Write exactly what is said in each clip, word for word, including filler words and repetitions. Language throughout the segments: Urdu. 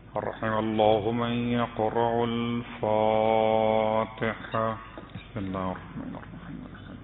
رحم الله من يقرأ الفاتحة. بسم الله الرحمن الرحيم.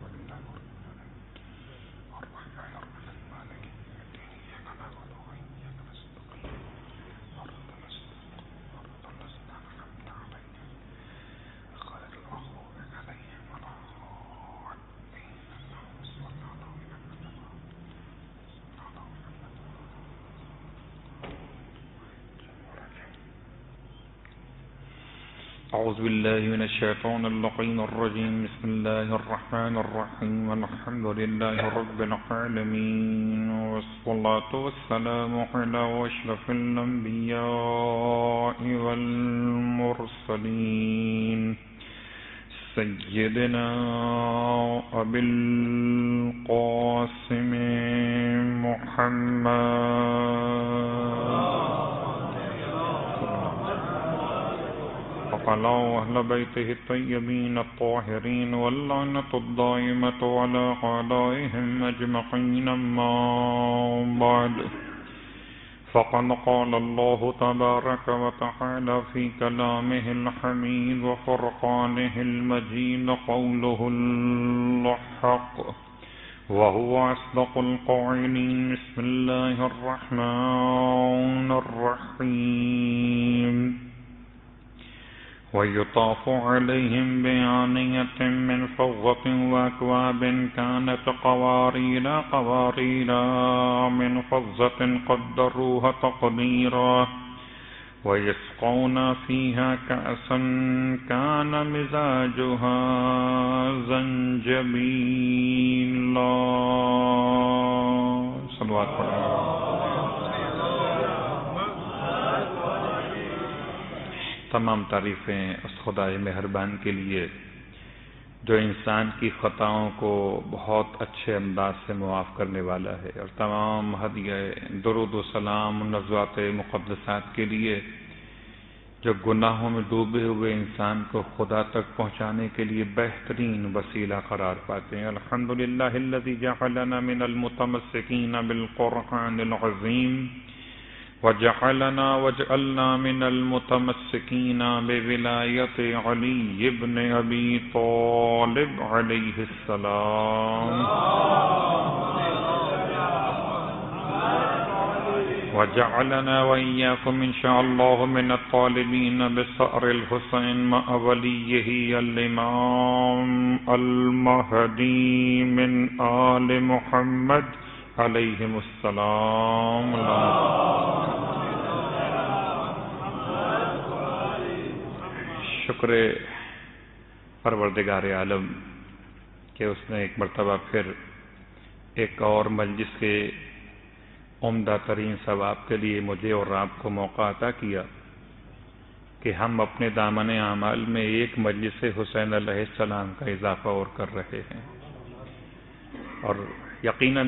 أعوذ بالله من الشيطان اللعين الرجيم. بسم الله الرحمن الرحيم. الحمد لله رب العالمين، والصلاة والسلام على أشرف الأنبياء والمرسلين سيدنا أبي القاسم محمد وعلى أهل بيته الطيبين الطاهرين، واللعنة الدائمة على أعدائهم أجمعين. أما بعد، فقد قال الله تبارك وتعالى في كلامه الحميد وفرقانه المجيد قوله الحق وهو أصدق القائلين. بسم الله الرحمن الرحيم. ويطاف عليهم بآنية من فضة وأكواب كانت قوارير قوارير من فضة قدروها تقديرا، ويسقون فيها كأسا كان مزاجها زنجبيلا. صلوات پڑھیں. تمام تعریفیں اس خدائے مہربان کے لیے جو انسان کی خطاؤں کو بہت اچھے انداز سے معاف کرنے والا ہے، اور تمام ہدیہ درود و سلام نزوات مقدسات کے لیے جو گناہوں میں ڈوبے ہوئے انسان کو خدا تک پہنچانے کے لیے بہترین وسیلہ قرار پاتے ہیں. الحمدللہ الذی جعلنا من المتمسکین بالقرآن العظیم وجعلنا وجعلنا من المتمسکین بولایت علی ابن ابی طالب علیہ السلام، وجعلنا وإياكم إن شاء الله من الطالبين بثأر الحسين مع وليه الإمام المهدي من آل محمد علیہم السلام. شکر پروردگار عالم کہ اس نے ایک مرتبہ پھر ایک اور مجلس کے عمدہ ترین ثواب کے لیے مجھے اور آپ کو موقع عطا کیا کہ ہم اپنے دامن اعمال میں ایک مجلس حسین علیہ السلام کا اضافہ اور کر رہے ہیں. اور یقیناً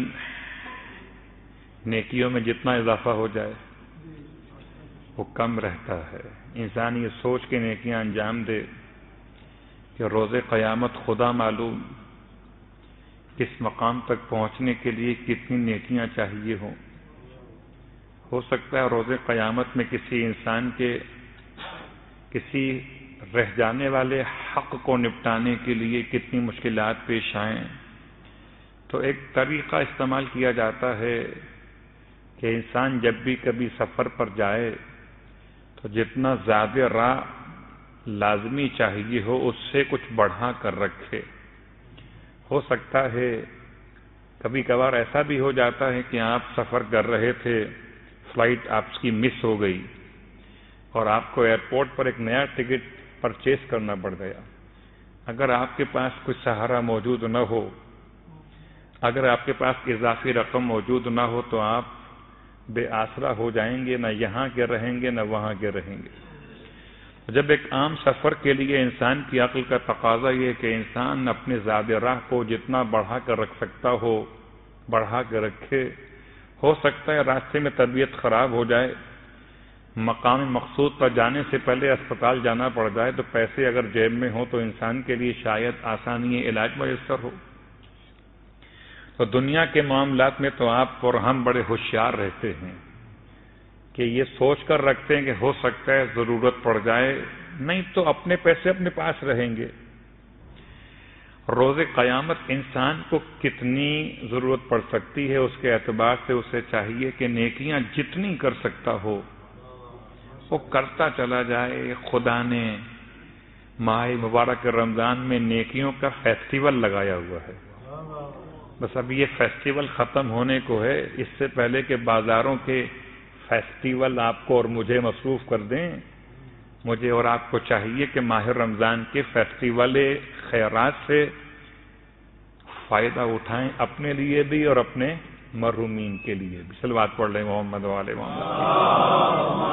نیکیوں میں جتنا اضافہ ہو جائے وہ کم رہتا ہے. انسان یہ سوچ کے نیکیاں انجام دے کہ روز قیامت خدا معلوم اس مقام تک پہنچنے کے لیے کتنی نیکیاں چاہیے ہوں. ہو سکتا ہے روز قیامت میں کسی انسان کے کسی رہ جانے والے حق کو نپٹانے کے لیے کتنی مشکلات پیش آئیں. تو ایک طریقہ استعمال کیا جاتا ہے کہ انسان جب بھی کبھی سفر پر جائے تو جتنا زیادہ راہ لازمی چاہیے ہو اس سے کچھ بڑھا کر رکھے. ہو سکتا ہے کبھی کبھار ایسا بھی ہو جاتا ہے کہ آپ سفر کر رہے تھے، فلائٹ آپ کی مس ہو گئی اور آپ کو ایئرپورٹ پر ایک نیا ٹکٹ پرچیز کرنا پڑ گیا. اگر آپ کے پاس کچھ سہارا موجود نہ ہو، اگر آپ کے پاس اضافی رقم موجود نہ ہو تو آپ بے آسرا ہو جائیں گے، نہ یہاں کے رہیں گے نہ وہاں کے رہیں گے. جب ایک عام سفر کے لیے انسان کی عقل کا تقاضا یہ کہ انسان اپنے زاد راہ کو جتنا بڑھا کر رکھ سکتا ہو بڑھا کر رکھے. ہو سکتا ہے راستے میں طبیعت خراب ہو جائے، مقام مقصود پر جانے سے پہلے اسپتال جانا پڑ جائے، تو پیسے اگر جیب میں ہوں تو انسان کے لیے شاید آسانی علاج میسر ہو. تو دنیا کے معاملات میں تو آپ اور ہم بڑے ہوشیار رہتے ہیں کہ یہ سوچ کر رکھتے ہیں کہ ہو سکتا ہے ضرورت پڑ جائے، نہیں تو اپنے پیسے اپنے پاس رہیں گے۔ روز قیامت انسان کو کتنی ضرورت پڑ سکتی ہے، اس کے اعتبار سے اسے چاہیے کہ نیکیاں جتنی کر سکتا ہو وہ کرتا چلا جائے۔ خدا نے ماہ مبارک رمضان میں نیکیوں کا فیسٹیول لگایا ہوا ہے، بس اب یہ فیسٹیول ختم ہونے کو ہے، اس سے پہلے کہ بازاروں کے فیسٹیول آپ کو اور مجھے مصروف کر دیں، مجھے اور آپ کو چاہیے کہ ماہ رمضان کے فیسٹیول خیرات سے فائدہ اٹھائیں، اپنے لیے بھی اور اپنے مرحومین کے لیے بھی۔ صلوات پڑھ لیں محمد وعلی محمد۔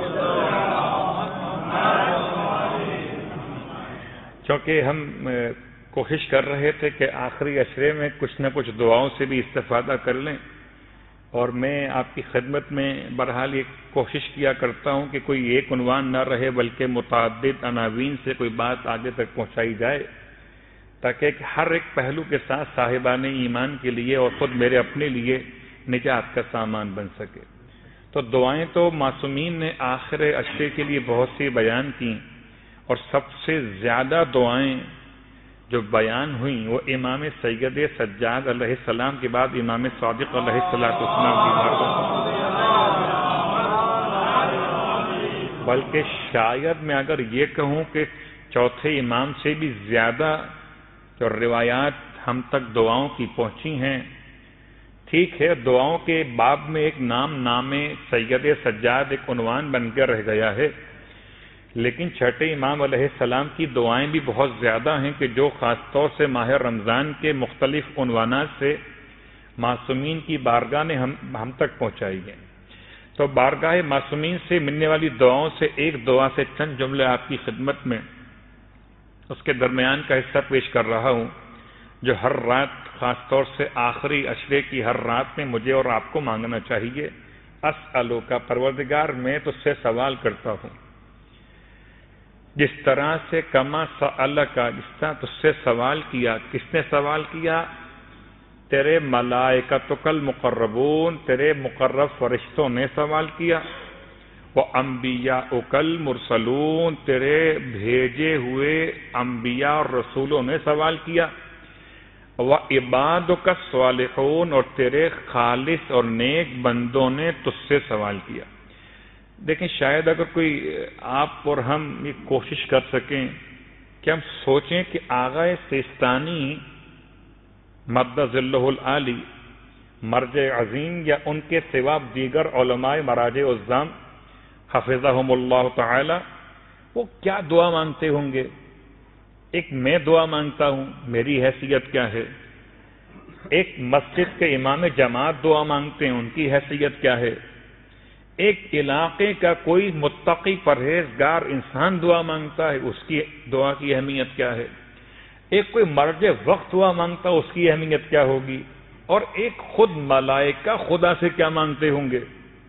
چونکہ ہم کوشش کر رہے تھے کہ آخری عشرے میں کچھ نہ کچھ دعاؤں سے بھی استفادہ کر لیں، اور میں آپ کی خدمت میں بہرحال یہ کوشش کیا کرتا ہوں کہ کوئی ایک عنوان نہ رہے بلکہ متعدد عناوین سے کوئی بات آگے تک پہنچائی جائے، تاکہ ہر ایک پہلو کے ساتھ صاحبان ایمان کے لیے اور خود میرے اپنے لیے نجات کا سامان بن سکے۔ تو دعائیں تو معصومین نے آخر عشرے کے لیے بہت سی بیان کی، اور سب سے زیادہ دعائیں جو بیان ہوئیں وہ امام سید سجاد علیہ السلام کے بعد امام صادق علیہ السلام کی بارگاہ، بلکہ شاید میں اگر یہ کہوں کہ چوتھے امام سے بھی زیادہ جو روایات ہم تک دعاؤں کی پہنچی ہیں۔ ٹھیک ہے، دعاؤں کے باب میں ایک نام نام سید سجاد ایک عنوان بن کر رہ گیا ہے، لیکن چھٹے امام علیہ السلام کی دعائیں بھی بہت زیادہ ہیں کہ جو خاص طور سے ماہ رمضان کے مختلف عنوانات سے معصومین کی بارگاہ نے ہم ہم تک پہنچائی ہیں۔ تو بارگاہ معصومین سے ملنے والی دعاؤں سے ایک دعا سے چند جملے آپ کی خدمت میں اس کے درمیان کا حصہ پیش کر رہا ہوں، جو ہر رات خاص طور سے آخری عشرے کی ہر رات میں مجھے اور آپ کو مانگنا چاہیے۔ اسألو کا پروردگار میں تجھ سے سوال کرتا ہوں، جس طرح سے کما سأل کا، جس طرح تجھ سے سوال کیا، کس نے سوال کیا؟ تیرے ملائکۃ المقربون، تیرے مقرب فرشتوں نے سوال کیا۔ وَأَنْبِيَاؤُكَ الْمُرْسَلُونَ، تیرے بھیجے ہوئے انبیاء اور رسولوں نے سوال کیا۔ وَعِبَادُكَ الصَّالِحُونَ، اور تیرے خالص اور نیک بندوں نے تجھ سے سوال کیا۔ دیکھیں، شاید اگر کوئی آپ اور ہم یہ کوشش کر سکیں کہ ہم سوچیں کہ آغا سیستانی مد ظلہ العالی، مرجع عظیم، یا ان کے سوا دیگر علماء مراجع عظام حفظہم اللہ تعالی، وہ کیا دعا مانگتے ہوں گے؟ ایک میں دعا مانگتا ہوں، میری حیثیت کیا ہے؟ ایک مسجد کے امام جماعت دعا مانگتے ہیں، ان کی حیثیت کیا ہے؟ ایک علاقے کا کوئی متقی پرہیزگار انسان دعا مانگتا ہے، اس کی دعا کی اہمیت کیا ہے؟ ایک کوئی مرجع وقت دعا مانگتا ہے، اس کی اہمیت کیا ہوگی؟ اور ایک خود ملائکہ خدا سے کیا مانگتے ہوں گے؟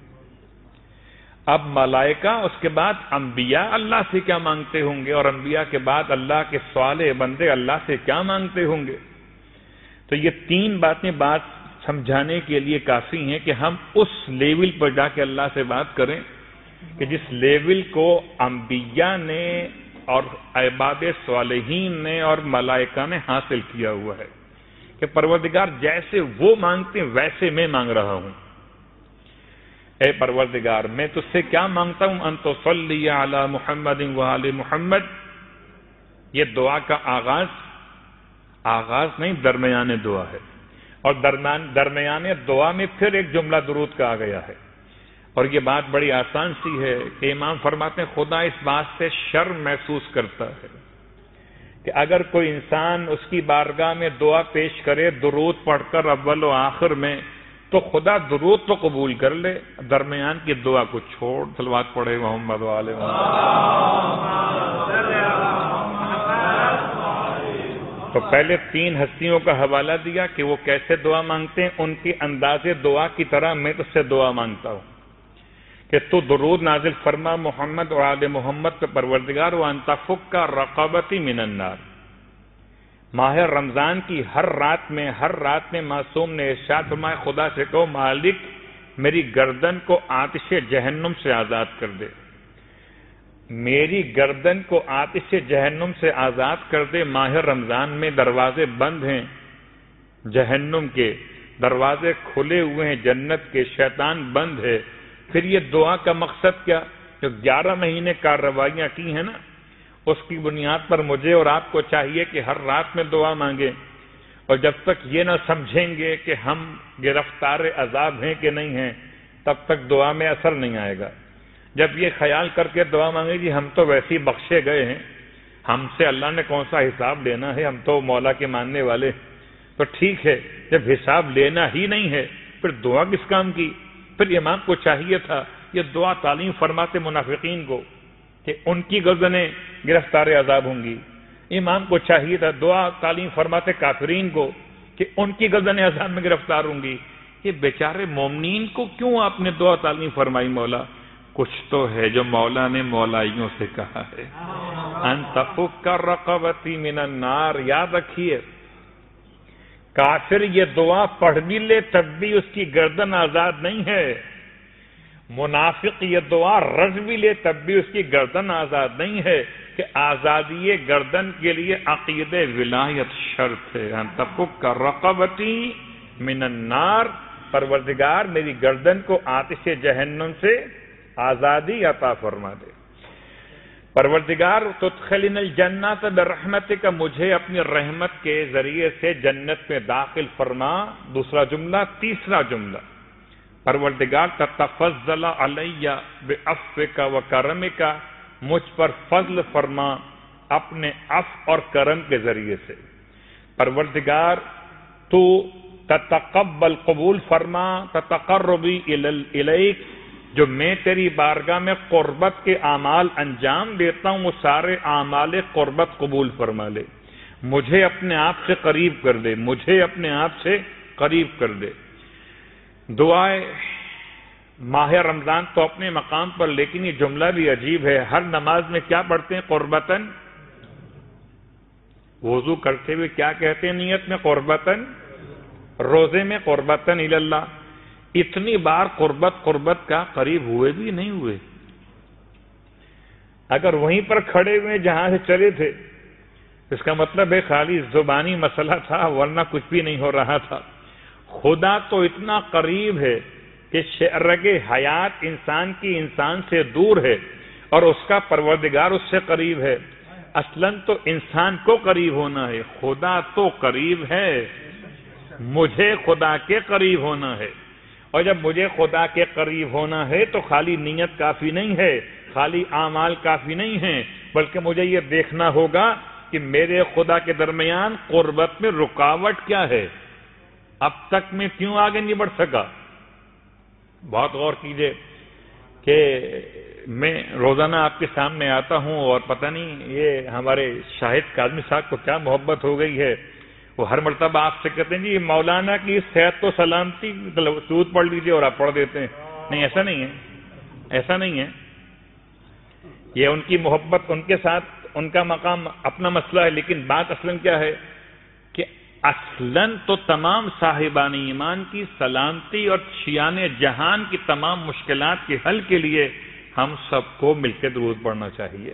اب ملائکہ، اس کے بعد انبیاء اللہ سے کیا مانگتے ہوں گے، اور انبیاء کے بعد اللہ کے صالح بندے اللہ سے کیا مانگتے ہوں گے؟ تو یہ تین باتیں بات سمجھانے کے لیے کافی ہیں کہ ہم اس لیول پر جا کے اللہ سے بات کریں کہ جس لیول کو انبیاء نے اور عباد صالحین نے اور ملائکہ نے حاصل کیا ہوا ہے، کہ پروردگار جیسے وہ مانگتے ہیں ویسے میں مانگ رہا ہوں۔ اے پروردگار، میں تجھ سے کیا مانگتا ہوں؟ ان تصلی علی محمد وآل محمد۔ یہ دعا کا آغاز آغاز نہیں، درمیان دعا ہے، اور درمیان درمیان دعا میں پھر ایک جملہ درود کا آ گیا ہے، اور یہ بات بڑی آسان سی ہے کہ امام فرماتے ہیں خدا اس بات سے شرم محسوس کرتا ہے کہ اگر کوئی انسان اس کی بارگاہ میں دعا پیش کرے درود پڑھ کر اول و آخر میں، تو خدا درود تو قبول کر لے، درمیان کی دعا کو چھوڑ صلوات پڑھے محمد وآلہ محمد۔ تو پہلے تین ہستیوں کا حوالہ دیا کہ وہ کیسے دعا مانگتے ہیں، ان کی انداز دعا کی طرح میں تجھ سے دعا مانگتا ہوں کہ تو درود نازل فرما محمد اور آل محمد پہ پروردگار، وانت فک رقبتی من النار۔ ماہ رمضان کی ہر رات میں ہر رات میں معصوم نے ارشاد فرمایا خدا سے کہو مالک میری گردن کو آتش جہنم سے آزاد کر دے، میری گردن کو آتش جہنم سے آزاد کر دے۔ ماہ رمضان میں دروازے بند ہیں جہنم کے، دروازے کھلے ہوئے ہیں جنت کے، شیطان بند ہے۔ پھر یہ دعا کا مقصد کیا؟ جو گیارہ مہینے کارروائیاں کی ہیں نا، اس کی بنیاد پر مجھے اور آپ کو چاہیے کہ ہر رات میں دعا مانگیں، اور جب تک یہ نہ سمجھیں گے کہ ہم گرفتار عذاب ہیں کہ نہیں ہیں، تب تک دعا میں اثر نہیں آئے گا۔ جب یہ خیال کر کے دعا مانگے جی ہم تو ویسے ہی بخشے گئے ہیں، ہم سے اللہ نے کون سا حساب لینا ہے، ہم تو مولا کے ماننے والے، تو ٹھیک ہے۔ جب حساب لینا ہی نہیں ہے پھر دعا کس کام کی؟ پھر امام کو چاہیے تھا یہ دعا تعلیم فرماتے منافقین کو کہ ان کی گردنیں گرفتار عذاب ہوں گی، امام کو چاہیے تھا دعا تعلیم فرماتے کافرین کو کہ ان کی گردنیں عذاب میں گرفتار ہوں گی۔ یہ بیچارے مومنین کو کیوں آپ نے دعا تعلیم فرمائی مولا؟ کچھ تو ہے جو مولا نے مولائیوں سے کہا ہے، ان تفک رقبتی من النار۔ یاد رکھیے کافر یہ دعا پڑھ بھی لے تب بھی اس کی گردن آزاد نہیں ہے، منافق یہ دعا رٹ بھی لے تب بھی اس کی گردن آزاد نہیں ہے، کہ آزادی گردن کے لیے عقید ولایت شرط ہے۔ ان تفک رقبتی من النار، پروردگار میری گردن کو آتش جہنم سے آزادی عطا فرما دے۔ پروردگار تدخلن الجنت برحمتک، مجھے اپنی رحمت کے ذریعے سے جنت میں داخل فرما۔ دوسرا جملہ۔ تیسرا جملہ، پروردگار تتفضل علی بعفوک وکرمک، مجھ پر فضل فرما اپنے عفو اور کرم کے ذریعے سے۔ پروردگار تو تتقبل، قبول فرما، تتقربی الیک، جو میں تیری بارگاہ میں قربت کے اعمال انجام دیتا ہوں وہ سارے اعمال قربت قبول فرما لے، مجھے اپنے آپ سے قریب کر دے، مجھے اپنے آپ سے قریب کر دے۔ دعائے ماہ رمضان تو اپنے مقام پر، لیکن یہ جملہ بھی عجیب ہے، ہر نماز میں کیا پڑھتے ہیں؟ قربتاً۔ وضو کرتے ہوئے کیا کہتے ہیں نیت میں؟ قربتاً۔ روزے میں قربتاً اللہ۔ اتنی بار قربت قربت کا قریب ہوئے بھی نہیں ہوئے؟ اگر وہیں پر کھڑے ہوئے جہاں سے چلے تھے اس کا مطلب ہے خالی زبانی مسئلہ تھا، ورنہ کچھ بھی نہیں ہو رہا تھا۔ خدا تو اتنا قریب ہے کہ شرگ حیات انسان کی انسان سے دور ہے اور اس کا پروردگار اس سے قریب ہے۔ اصلاً تو انسان کو قریب ہونا ہے، خدا تو قریب ہے، مجھے خدا کے قریب ہونا ہے۔ اور جب مجھے خدا کے قریب ہونا ہے تو خالی نیت کافی نہیں ہے، خالی اعمال کافی نہیں ہیں، بلکہ مجھے یہ دیکھنا ہوگا کہ میرے خدا کے درمیان قربت میں رکاوٹ کیا ہے، اب تک میں کیوں آگے نہیں بڑھ سکا۔ بہت غور کیجئے کہ میں روزانہ آپ کے سامنے آتا ہوں اور پتہ نہیں یہ ہمارے شاہد کاظمی صاحب کو کیا محبت ہو گئی ہے، وہ ہر مرتبہ آپ سے کہتے ہیں جی مولانا کی صحت و سلامتی، سود پڑھ لیجئے، اور آپ پڑھ دیتے ہیں۔ نہیں، ایسا نہیں ہے، ایسا نہیں ہے، یہ ان کی محبت، ان کے ساتھ ان کا مقام اپنا مسئلہ ہے، لیکن بات اصلاً کیا ہے کہ اصلاً تو تمام صاحبان ایمان کی سلامتی اور شیان جہان کی تمام مشکلات کے حل کے لیے ہم سب کو مل کے درود پڑھنا چاہیے۔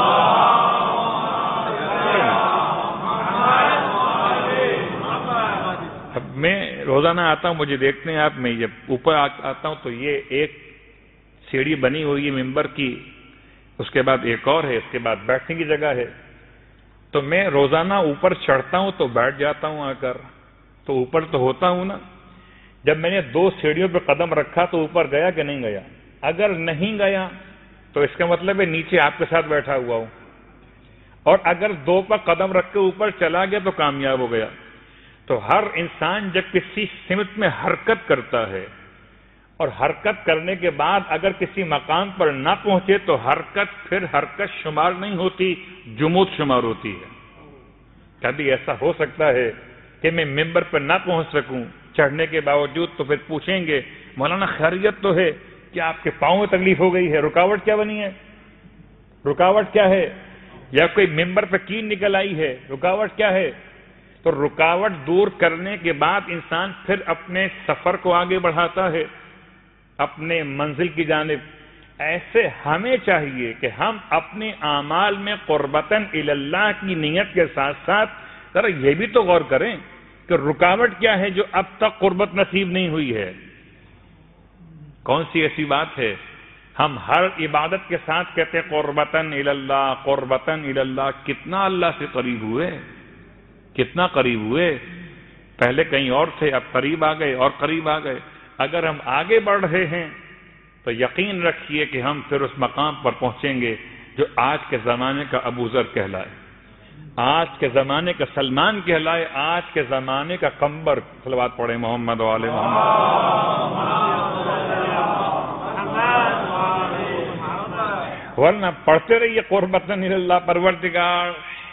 اب میں روزانہ آتا ہوں، مجھے دیکھتے ہیں آپ، میں جب اوپر آتا ہوں تو یہ ایک سیڑھی بنی ہوئی ہے ممبر کی، اس کے بعد ایک اور ہے، اس کے بعد بیٹھنے کی جگہ ہے، تو میں روزانہ اوپر چڑھتا ہوں تو بیٹھ جاتا ہوں آ کر، تو اوپر تو ہوتا ہوں نا۔ جب میں نے دو سیڑھیوں پہ قدم رکھا تو اوپر گیا کہ نہیں گیا؟ اگر نہیں گیا تو اس کا مطلب ہے نیچے آپ کے ساتھ بیٹھا ہوا ہوں، اور اگر دو پر قدم رکھ کے اوپر چلا گیا تو کامیاب ہو گیا۔ تو ہر انسان جب کسی سمت میں حرکت کرتا ہے اور حرکت کرنے کے بعد اگر کسی مقام پر نہ پہنچے تو حرکت پھر حرکت شمار نہیں ہوتی، جمود شمار ہوتی ہے۔ کبھی ایسا ہو سکتا ہے کہ میں ممبر پر نہ پہنچ سکوں چڑھنے کے باوجود، تو پھر پوچھیں گے مولانا خیریت تو ہے، کیا آپ کے پاؤں میں تکلیف ہو گئی ہے؟ رکاوٹ کیا بنی ہے؟ رکاوٹ کیا ہے؟ یا کوئی ممبر پہ کین نکل آئی ہے؟ رکاوٹ کیا ہے؟ تو رکاوٹ دور کرنے کے بعد انسان پھر اپنے سفر کو آگے بڑھاتا ہے۔ اپنے منزل کی جانب، ایسے ہمیں چاہیے کہ ہم اپنے اعمال میں قربتاً الی اللہ کی نیت کے ساتھ ساتھ ذرا یہ بھی تو غور کریں کہ رکاوٹ کیا ہے جو اب تک قربت نصیب نہیں ہوئی ہے. کون سی ایسی بات ہے؟ ہم ہر عبادت کے ساتھ کہتے ہیں قربتاً الی اللہ، قربتاً الی اللہ. کتنا اللہ سے قریب ہوئے، کتنا قریب ہوئے. پہلے کہیں اور تھے، اب قریب آ گئے اور قریب آ گئے. اگر ہم آگے بڑھ رہے ہیں تو یقین رکھیے کہ ہم پھر اس مقام پر پہنچیں گے جو آج کے زمانے کا ابو ذر کہلائے، آج کے زمانے کا سلمان کہلائے، آج کے زمانے کا قمبر. صلوات پڑھیں محمد و آل محمد. ورنہ پڑھتے رہیے قربتاً الی اللہ، پروردگار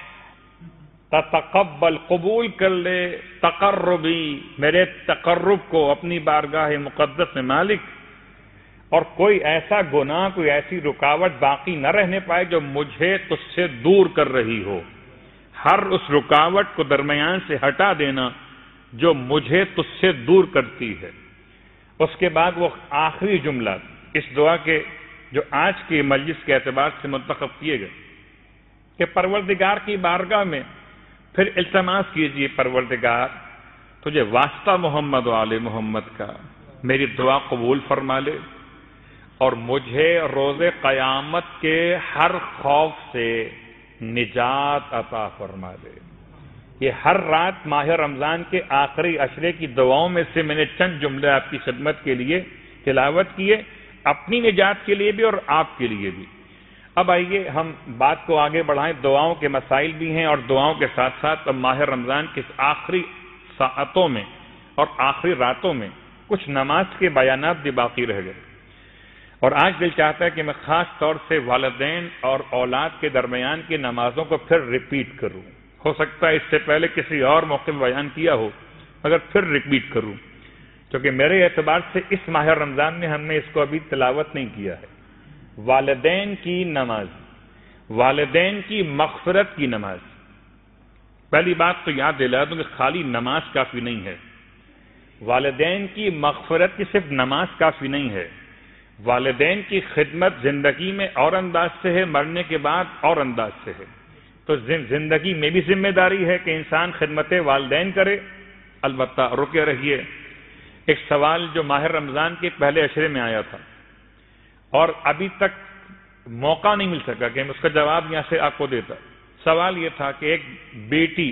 تتقبل، قبول کر لے تقربی، میرے تقرب کو اپنی بارگاہ مقدس میں مالک، اور کوئی ایسا گناہ، کوئی ایسی رکاوٹ باقی نہ رہنے پائے جو مجھے تجھ سے دور کر رہی ہو. ہر اس رکاوٹ کو درمیان سے ہٹا دینا جو مجھے تجھ سے دور کرتی ہے. اس کے بعد وہ آخری جملہ اس دعا کے جو آج کی مجلس کے اعتبار سے منتخب کیے گئے کہ پروردگار کی بارگاہ میں پھر التماس کیجئے، پروردگار تجھے واسطہ محمد و آل محمد کا، میری دعا قبول فرما لے اور مجھے روز قیامت کے ہر خوف سے نجات عطا فرما دے. یہ ہر رات ماہ رمضان کے آخری عشرے کی دعاؤں میں سے میں نے چند جملے آپ کی خدمت کے لیے تلاوت کیے، اپنی نجات کے لیے بھی اور آپ کے لیے بھی. اب آئیے ہم بات کو آگے بڑھائیں. دعاؤں کے مسائل بھی ہیں اور دعاؤں کے ساتھ ساتھ اب ماہ رمضان کے آخری ساعتوں میں اور آخری راتوں میں کچھ نماز کے بیانات بھی باقی رہ گئے، اور آج دل چاہتا ہے کہ میں خاص طور سے والدین اور اولاد کے درمیان کی نمازوں کو پھر ریپیٹ کروں. ہو سکتا ہے اس سے پہلے کسی اور موقع میں بیان کیا ہو، مگر پھر ریپیٹ کروں، کیونکہ میرے اعتبار سے اس ماہ رمضان میں ہم نے اس کو ابھی تلاوت نہیں کیا ہے. والدین کی نماز، والدین کی مغفرت کی نماز. پہلی بات تو یاد دلا دوں کہ خالی نماز کافی نہیں ہے، والدین کی مغفرت کی صرف نماز کافی نہیں ہے. والدین کی خدمت زندگی میں اور انداز سے ہے، مرنے کے بعد اور انداز سے ہے. تو زندگی میں بھی ذمہ داری ہے کہ انسان خدمت والدین کرے. البتہ رکے رہیے، ایک سوال جو ماہ رمضان کے پہلے عشرے میں آیا تھا اور ابھی تک موقع نہیں مل سکا کہ میں اس کا جواب یہاں سے آپ کو دیتا. سوال یہ تھا کہ ایک بیٹی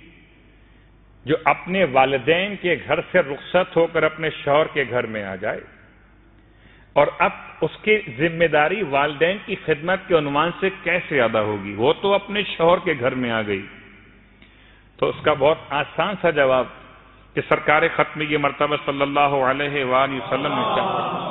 جو اپنے والدین کے گھر سے رخصت ہو کر اپنے شوہر کے گھر میں آ جائے اور اب اس کی ذمہ داری والدین کی خدمت کے عنوان سے کیسے ادا ہوگی؟ وہ تو اپنے شوہر کے گھر میں آ گئی. تو اس کا بہت آسان سا جواب کہ سرکار ختمیہ مرتبہ صلی اللہ علیہ وآلہ وسلم نے کہا،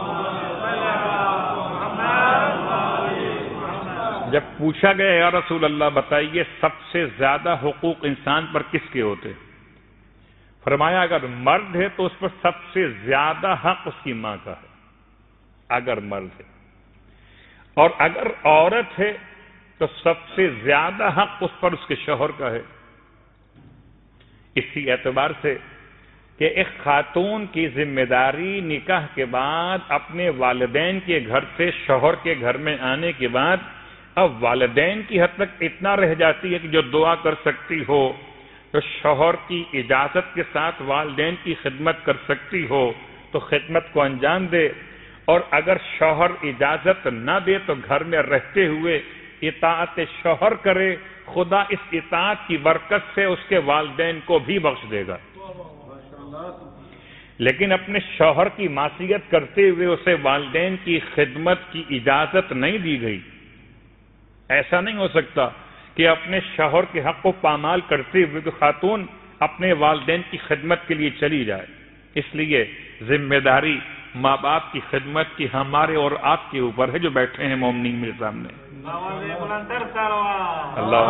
جب پوچھا گیا یا رسول اللہ بتائیے سب سے زیادہ حقوق انسان پر کس کے ہوتے؟ فرمایا اگر مرد ہے تو اس پر سب سے زیادہ حق اس کی ماں کا ہے، اگر مرد ہے، اور اگر عورت ہے تو سب سے زیادہ حق اس پر اس کے شوہر کا ہے. اسی اعتبار سے کہ ایک خاتون کی ذمہ داری نکاح کے بعد اپنے والدین کے گھر سے شوہر کے گھر میں آنے کے بعد اب والدین کی حد تک اتنا رہ جاتی ہے کہ جو دعا کر سکتی ہو، تو شوہر کی اجازت کے ساتھ والدین کی خدمت کر سکتی ہو تو خدمت کو انجام دے، اور اگر شوہر اجازت نہ دے تو گھر میں رہتے ہوئے اطاعت شوہر کرے. خدا اس اطاعت کی برکت سے اس کے والدین کو بھی بخش دے گا. لیکن اپنے شوہر کی معصیت کرتے ہوئے اسے والدین کی خدمت کی اجازت نہیں دی گئی. ایسا نہیں ہو سکتا کہ اپنے شوہر کے حق کو پامال کرتے ہوئے خاتون اپنے والدین کی خدمت کے لیے چلی جائے. اس لیے ذمہ داری ماں باپ کی خدمت کی ہمارے اور آپ کے اوپر ہے جو بیٹھے ہیں مومنین میرے سامنے. اللہ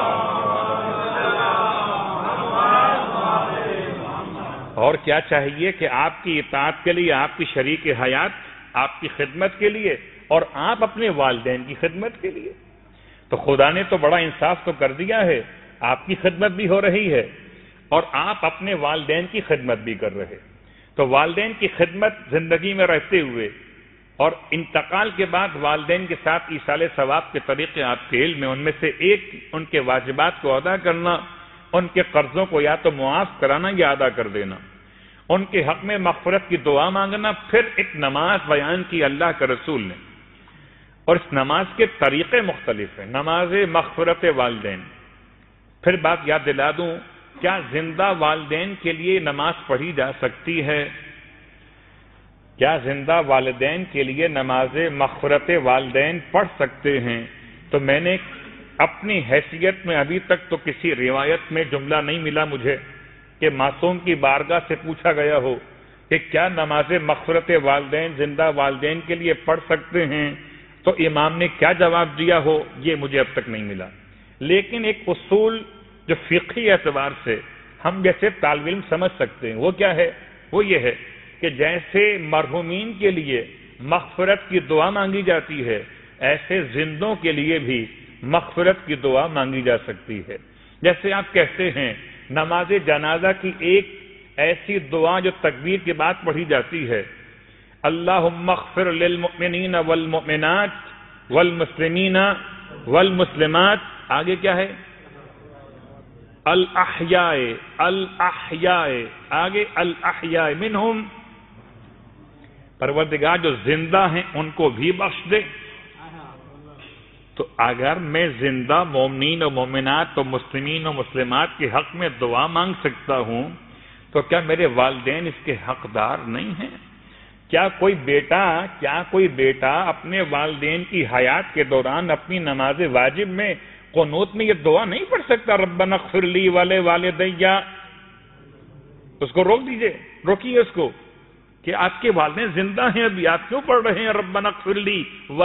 اور کیا چاہیے کہ آپ کی اطاعت کے لیے، آپ کی شریک حیات، آپ کی خدمت کے لیے اور آپ اپنے والدین کی خدمت کے لیے. تو خدا نے تو بڑا انصاف تو کر دیا ہے، آپ کی خدمت بھی ہو رہی ہے اور آپ اپنے والدین کی خدمت بھی کر رہے. تو والدین کی خدمت زندگی میں رہتے ہوئے اور انتقال کے بعد والدین کے ساتھ ایصال ثواب کے طریقے آپ کے علم میں، ان میں سے ایک ان کے واجبات کو ادا کرنا، ان کے قرضوں کو یا تو معاف کرانا یا ادا کر دینا، ان کے حق میں مغفرت کی دعا مانگنا، پھر ایک نماز بیان کی اللہ کے رسول نے، اور اس نماز کے طریقے مختلف ہیں۔ نماز مغفرت والدین، پھر بات یاد دلا دوں، کیا زندہ والدین کے لیے نماز پڑھی جا سکتی ہے؟ کیا زندہ والدین کے لیے نماز مغفرت والدین پڑھ سکتے ہیں؟ تو میں نے اپنی حیثیت میں ابھی تک تو کسی روایت میں جملہ نہیں ملا مجھے کہ معصوم کی بارگاہ سے پوچھا گیا ہو کہ کیا نماز مغفرت والدین زندہ والدین کے لیے پڑھ سکتے ہیں، تو امام نے کیا جواب دیا ہو یہ مجھے اب تک نہیں ملا۔ لیکن ایک اصول جو فقہی اعتبار سے ہم جیسے طالب علم سمجھ سکتے ہیں وہ کیا ہے؟ وہ یہ ہے کہ جیسے مرحومین کے لیے مغفرت کی دعا مانگی جاتی ہے، ایسے زندوں کے لیے بھی مغفرت کی دعا مانگی جا سکتی ہے۔ جیسے آپ کہتے ہیں نماز جنازہ کی ایک ایسی دعا جو تکبیر کے بعد پڑھی جاتی ہے، اللہم اغفر للمؤمنین والمؤمنات والمسلمین والمسلمات، آگے کیا ہے؟ الاحیاء الاحیاء آگے الاحیاء منہم، پروردگار جو زندہ ہیں ان کو بھی بخش دے۔ تو اگر میں زندہ مومنین و مومنات و مسلمین و مسلمات کے حق میں دعا مانگ سکتا ہوں تو کیا میرے والدین اس کے حقدار نہیں ہیں؟ کیا کوئی بیٹا کیا کوئی بیٹا اپنے والدین کی حیات کے دوران اپنی نماز واجب میں قنوت میں یہ دعا نہیں پڑھ سکتا؟ ربنا اغفر لی ولوالدیا، اس کو روک دیجئے، روکیے اس کو کہ آپ کے والدین زندہ ہیں، ابھی آپ کیوں پڑھ رہے ہیں ربنا اغفر لی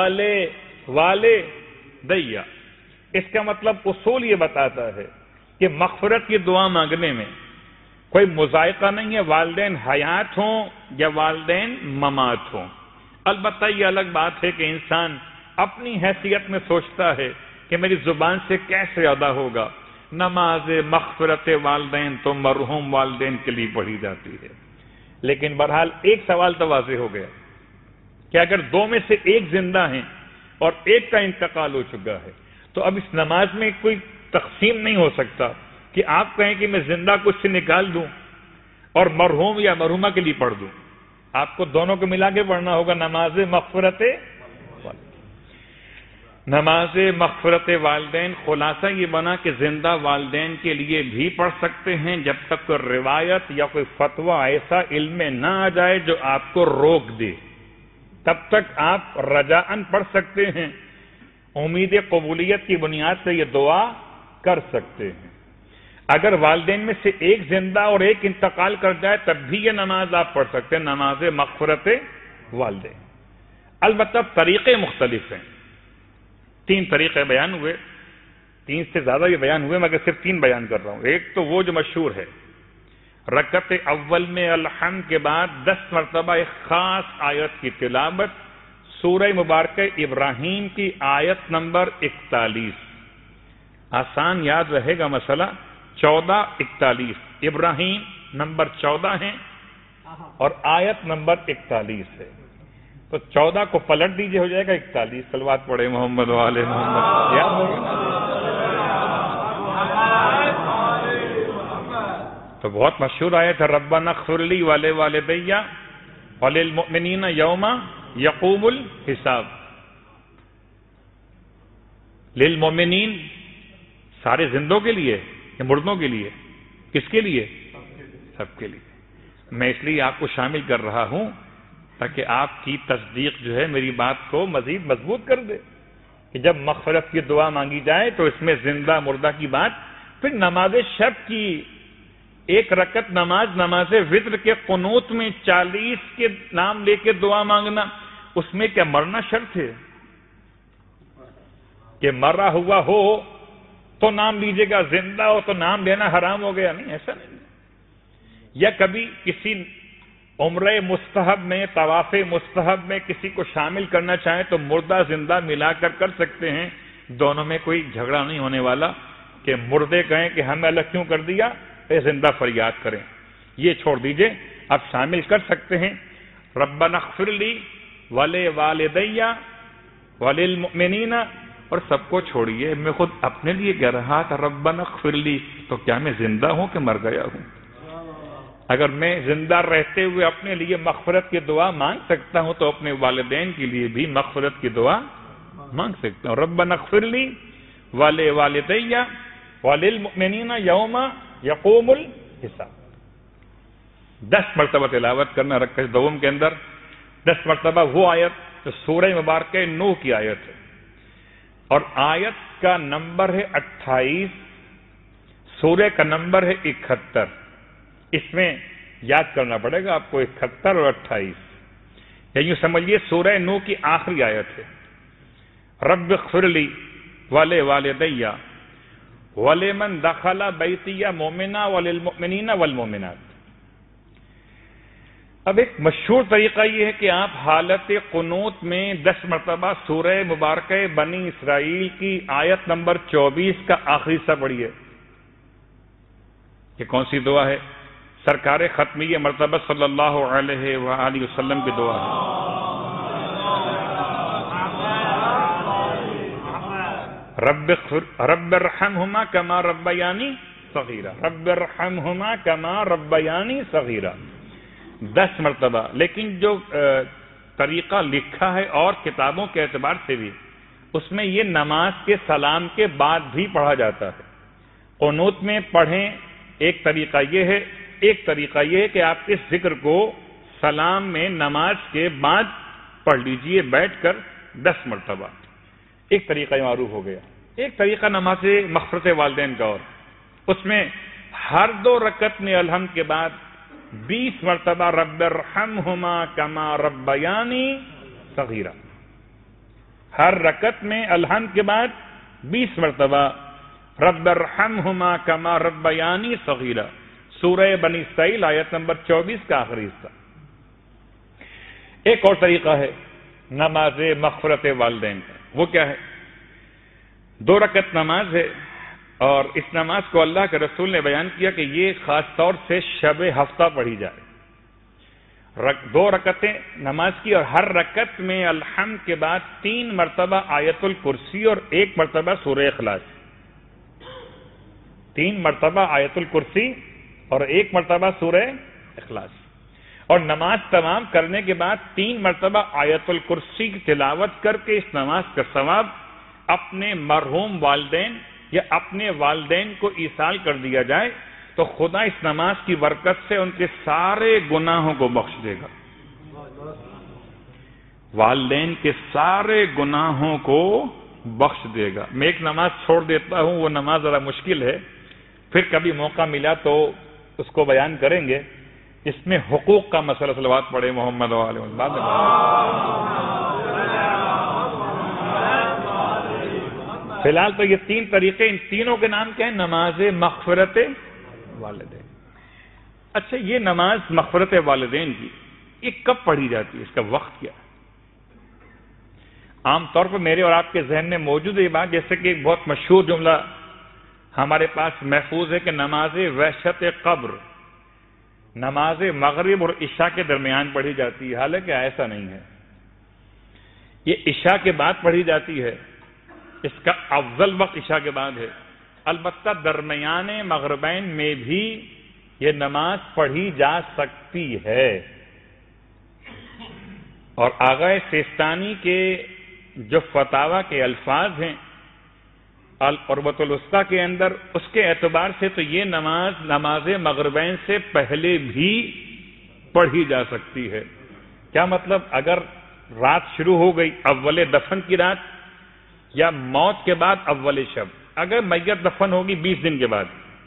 ولوالدیا؟ اس کا مطلب اصول یہ بتاتا ہے کہ مغفرت کی دعا مانگنے میں کوئی مذائقہ نہیں ہے، والدین حیات ہوں یا والدین ممات ہوں۔ البتہ یہ الگ بات ہے کہ انسان اپنی حیثیت میں سوچتا ہے کہ میری زبان سے کیسے ادا ہوگا۔ نماز مغفرت والدین تو مرحوم والدین کے لیے پڑھی جاتی ہے، لیکن بہرحال ایک سوال تو واضح ہو گیا کہ اگر دو میں سے ایک زندہ ہیں اور ایک کا انتقال ہو چکا ہے تو اب اس نماز میں کوئی تقسیم نہیں ہو سکتا کہ آپ کہیں کہ میں زندہ کچھ سے نکال دوں اور مرحوم یا مرحومہ کے لیے پڑھ دوں۔ آپ کو دونوں کو ملا کے پڑھنا ہوگا، نماز مغفرت نماز مغفرت والدین۔ خلاصہ یہ بنا کہ زندہ والدین کے لیے بھی پڑھ سکتے ہیں جب تک کوئی روایت یا کوئی فتویٰ ایسا علم میں نہ آ جائے جو آپ کو روک دے، تب تک آپ رجاءً پڑھ سکتے ہیں، امید قبولیت کی بنیاد سے یہ دعا کر سکتے ہیں۔ اگر والدین میں سے ایک زندہ اور ایک انتقال کر جائے تب بھی یہ نماز آپ پڑھ سکتے ہیں، نماز مغفرت والدین۔ البتہ طریقے مختلف ہیں، تین طریقے بیان ہوئے، تین سے زیادہ بھی بیان ہوئے مگر صرف تین بیان کر رہا ہوں۔ ایک تو وہ جو مشہور ہے، رکعت اول میں الحمد کے بعد دس مرتبہ ایک خاص آیت کی تلاوت، سورہ مبارکہ ابراہیم کی آیت نمبر اکتالیس، آسان یاد رہے گا مسئلہ، چودہ اکتالیس، ابراہیم نمبر چودہ ہے اور آیت نمبر اکتالیس ہے، تو چودہ کو پلٹ دیجئے ہو جائے گا اکتالیس۔ صلوات پڑھے محمد والے محمد، یاد ہوگا؟ تو بہت مشہور آیت ہے، ربنا اغفر لی ولوالدی وللمؤمنین یوم یقوم الحساب۔ للمؤمنین سارے زندوں کے لیے یا مردوں کے لیے؟ کس کے لیے؟ سب کے لیے۔ میں اس لیے آپ کو شامل کر رہا ہوں تاکہ آپ کی تصدیق جو ہے میری بات کو مزید مضبوط کر دے کہ جب مغفرت کی دعا مانگی جائے تو اس میں زندہ مردہ کی بات، پھر نماز شب کی ایک رکعت نماز، نماز وتر کے قنوت میں چالیس کے نام لے کے دعا مانگنا، اس میں کیا مرنا شرط ہے کہ مرا ہوا ہو تو نام لیجیے گا، زندہ ہو تو نام لینا حرام ہو گیا؟ نہیں، ایسا نہیں۔ یا کبھی کسی عمرہ مستحب میں، طواف مستحب میں کسی کو شامل کرنا چاہیں تو مردہ زندہ ملا کر کر سکتے ہیں، دونوں میں کوئی جھگڑا نہیں ہونے والا کہ مردے کہیں کہ ہمیں الگ کیوں کر دیا، اے زندہ فریاد کریں۔ یہ چھوڑ دیجئے، اب شامل کر سکتے ہیں ربنا اغفر لی ولوالدی وللمؤمنین، اور سب کو چھوڑیے، میں خود اپنے لیے کہہ رہا تھا ربنا اغفر لی، تو کیا میں زندہ ہوں کہ مر گیا ہوں؟ اگر میں زندہ رہتے ہوئے اپنے لیے مغفرت کی دعا مانگ سکتا ہوں تو اپنے والدین کے لیے بھی مغفرت کی دعا مانگ سکتا ہوں۔ ربنا اغفر لی ولوالدی وللمؤمنین یوم یقوم الحساب، دس مرتبہ تلاوت کرنا رکعت دوم کے اندر، دس مرتبہ وہ آیت جو سورہ مبارکہ نوح کی آیت ہے، اور آیت کا نمبر ہے اٹھائیس، سورہ کا نمبر ہے اکہتر، اس میں یاد کرنا پڑے گا آپ کو اکہتر اور اٹھائیس، یا یوں سمجھیے سورہ نوح کی آخری آیت ہے، رب اغفر لی ولوالدی ولمن دخل بیتی مؤمنا وللمؤمنین والمؤمنات۔ اب ایک مشہور طریقہ یہ ہے کہ آپ حالت قنوت میں دس مرتبہ سورہ مبارکہ بنی اسرائیل کی آیت نمبر چوبیس کا آخری حصہ پڑھیے۔ یہ کون سی دعا ہے؟ سرکار ختمیہ مرتبہ صلی اللہ علیہ وآلہ وسلم کی دعا ہے۔ رب رب ارحمہما کما ربیانی صغیرہ، رب ارحمہما کما ربیانی صغیرہ، دس مرتبہ۔ لیکن جو طریقہ لکھا ہے اور کتابوں کے اعتبار سے بھی، اس میں یہ نماز کے سلام کے بعد بھی پڑھا جاتا ہے۔ قنوت میں پڑھیں ایک طریقہ یہ ہے، ایک طریقہ یہ ہے کہ آپ اس ذکر کو سلام میں نماز کے بعد پڑھ لیجئے بیٹھ کر دس مرتبہ، ایک طریقہ معروف ہو گیا۔ ایک طریقہ نماز مغفرت والدین کا، اور اس میں ہر دو رکعت میں الحمد کے بعد بیس مرتبہ رب ارحمہما کما ربیانی صغیرہ، ہر رکعت میں الحمد کے بعد بیس مرتبہ رب ارحمہما کما ربیانی صغیرہ، سورہ بنی اسرائیل آیت نمبر چوبیس کا آخری حصہ۔ ایک اور طریقہ ہے نماز مغفرت والدین کا، وہ کیا ہے؟ دو رکعت نماز ہے، اور اس نماز کو اللہ کے رسول نے بیان کیا کہ یہ خاص طور سے شب ہفتہ پڑھی جائے۔ دو رکعتیں نماز کی، اور ہر رکعت میں الحمد کے بعد تین مرتبہ آیت الکرسی اور ایک مرتبہ سورہ اخلاص، تین مرتبہ آیت الکرسی اور ایک مرتبہ سورہ اخلاص، اور نماز تمام کرنے کے بعد تین مرتبہ آیت الکرسی کی تلاوت کر کے اس نماز کا ثواب اپنے مرحوم والدین یا اپنے والدین کو ایصال کر دیا جائے تو خدا اس نماز کی برکت سے ان کے سارے گناہوں کو بخش دے گا، والدین کے سارے گناہوں کو بخش دے گا۔ میں ایک نماز چھوڑ دیتا ہوں، وہ نماز ذرا مشکل ہے، پھر کبھی موقع ملا تو اس کو بیان کریں گے، اس میں حقوق کا مسئلہ، صلوات پڑھے محمد علیہ وسلم۔ فی الحال تو یہ تین طریقے، ان تینوں کے نام کیا ہیں؟ نماز مغفرت والدین۔ اچھا، یہ نماز مغفرت والدین کی یہ کب پڑھی جاتی ہے؟ اس کا وقت کیا ہے؟ عام طور پر میرے اور آپ کے ذہن میں موجود ہے یہ بات، جیسے کہ ایک بہت مشہور جملہ ہمارے پاس محفوظ ہے کہ نماز وحشت قبر نماز مغرب اور عشاء کے درمیان پڑھی جاتی ہے، حالانکہ ایسا نہیں ہے، یہ عشاء کے بعد پڑھی جاتی ہے، اس کا افضل وقت عشاء کے بعد ہے۔ البتہ درمیان مغربین میں بھی یہ نماز پڑھی جا سکتی ہے، اور آغا سیستانی کے جو فتاوی کے الفاظ ہیں القربۃ الوسطیٰ کے اندر، اس کے اعتبار سے تو یہ نماز نماز مغربین سے پہلے بھی پڑھی جا سکتی ہے۔ کیا مطلب؟ اگر رات شروع ہو گئی اول دفن کی رات، یا موت کے بعد اول شب، اگر میت دفن ہوگی بیس دن کے بعد،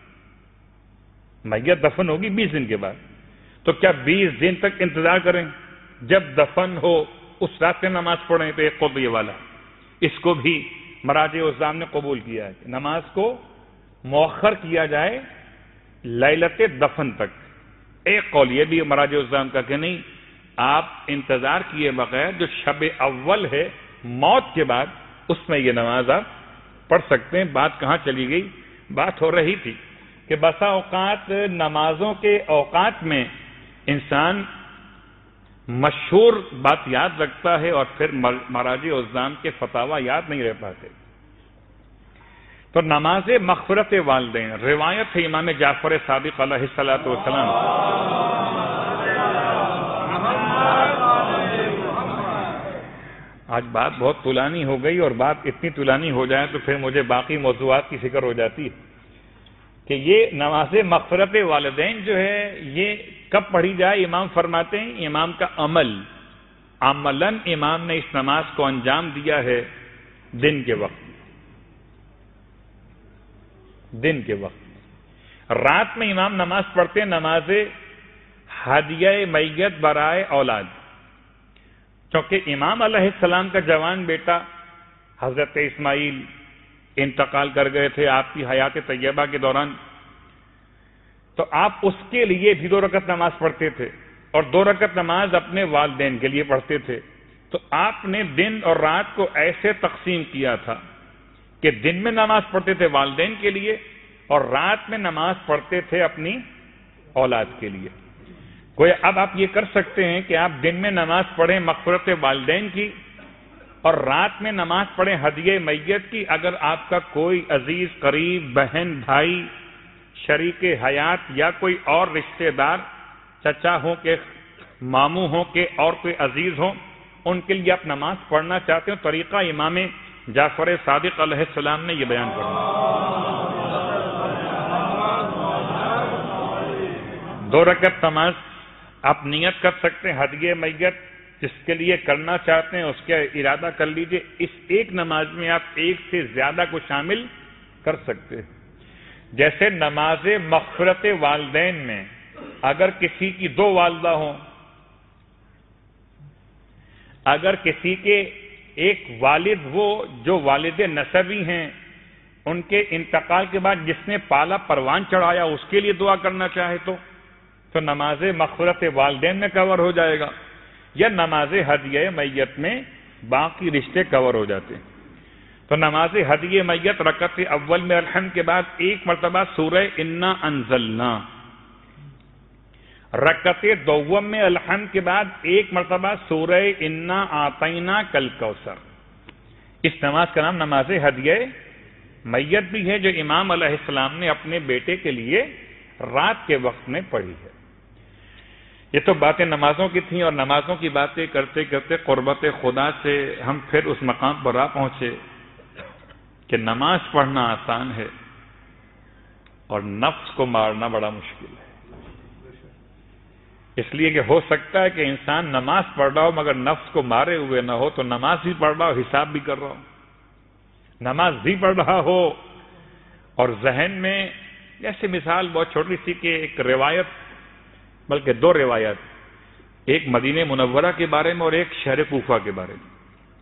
میت دفن ہوگی بیس دن کے بعد، تو کیا بیس دن تک انتظار کریں؟ جب دفن ہو اس رات میں نماز پڑھیں؟ تو ایک قول یہ والا، اس کو بھی مراجع اسلام نے قبول کیا ہے کہ نماز کو مؤخر کیا جائے لیلت دفن تک۔ ایک قول یہ بھی مراجع اسلام کا کہ نہیں، آپ انتظار کیے بغیر جو شب اول ہے موت کے بعد، اس میں یہ نماز آپ پڑھ سکتے ہیں۔ بات کہاں چلی گئی؟ بات ہو رہی تھی کہ بسا اوقات نمازوں کے اوقات میں انسان مشہور بات یاد رکھتا ہے اور پھر مراجع عظام کے فتاوی یاد نہیں رہ پاتے. تو نماز مغفرت والدین روایت ہے امام جعفر صادق علیہ الصلوۃ والسلام. آج بات بہت طولانی ہو گئی، اور بات اتنی طولانی ہو جائے تو پھر مجھے باقی موضوعات کی فکر ہو جاتی ہے کہ یہ نماز مغفرت والدین جو ہے یہ کب پڑھی جائے. امام فرماتے ہیں امام کا عمل عملاً امام نے اس نماز کو انجام دیا ہے دن کے وقت دن کے وقت رات میں امام نماز پڑھتے ہیں نماز ہدیہ میت برائے اولاد. چونکہ امام علیہ السلام کا جوان بیٹا حضرت اسماعیل انتقال کر گئے تھے آپ کی حیات طیبہ کے دوران، تو آپ اس کے لیے بھی دو رکعت نماز پڑھتے تھے اور دو رکعت نماز اپنے والدین کے لیے پڑھتے تھے. تو آپ نے دن اور رات کو ایسے تقسیم کیا تھا کہ دن میں نماز پڑھتے تھے والدین کے لیے اور رات میں نماز پڑھتے تھے اپنی اولاد کے لیے. گویا اب آپ یہ کر سکتے ہیں کہ آپ دن میں نماز پڑھیں مغفرت والدین کی اور رات میں نماز پڑھیں ہدیہ میت کی. اگر آپ کا کوئی عزیز قریب بہن بھائی شریک حیات یا کوئی اور رشتہ دار چچا ہوں کہ ماموں ہوں کہ اور کوئی عزیز ہوں ان کے لیے آپ نماز پڑھنا چاہتے ہو، طریقہ امام جعفر صادق علیہ السلام نے یہ بیان کرنا. دو رکعت نماز آپ نیت کر سکتے ہیں ہدیہ میت جس کے لیے کرنا چاہتے ہیں اس کا ارادہ کر لیجئے. اس ایک نماز میں آپ ایک سے زیادہ کو شامل کر سکتے ہیں. جیسے نماز مغفرت والدین میں اگر کسی کی دو والدہ ہوں، اگر کسی کے ایک والد وہ جو والد نسبی ہیں ان کے انتقال کے بعد جس نے پالا پروان چڑھایا اس کے لیے دعا کرنا چاہے تو تو نماز مغفرت والدین میں کور ہو جائے گا، یا نماز ہدیہ میت میں باقی رشتے کور ہو جاتے ہیں. تو نماز ہدیہ میت رکعت اول میں الحمد کے بعد ایک مرتبہ سورہ انا انزلنا، رکعت دوم میں الحمد کے بعد ایک مرتبہ سورہ انا اعطینا کل کوثر. اس نماز کا نام نماز ہدیہ میت بھی ہے جو امام علیہ السلام نے اپنے بیٹے کے لیے رات کے وقت میں پڑھی ہے. یہ تو باتیں نمازوں کی تھیں، اور نمازوں کی باتیں کرتے کرتے قربت خدا سے ہم پھر اس مقام پر آ پہنچے کہ نماز پڑھنا آسان ہے اور نفس کو مارنا بڑا مشکل ہے. اس لیے کہ ہو سکتا ہے کہ انسان نماز پڑھ رہا ہو مگر نفس کو مارے ہوئے نہ ہو، تو نماز بھی پڑھ رہا ہو حساب بھی کر رہا ہو، نماز بھی پڑھ رہا ہو اور ذہن میں جیسے مثال بہت چھوٹی سی کہ ایک روایت بلکہ دو روایت، ایک مدینہ منورہ کے بارے میں اور ایک شہر کوفہ کے بارے میں.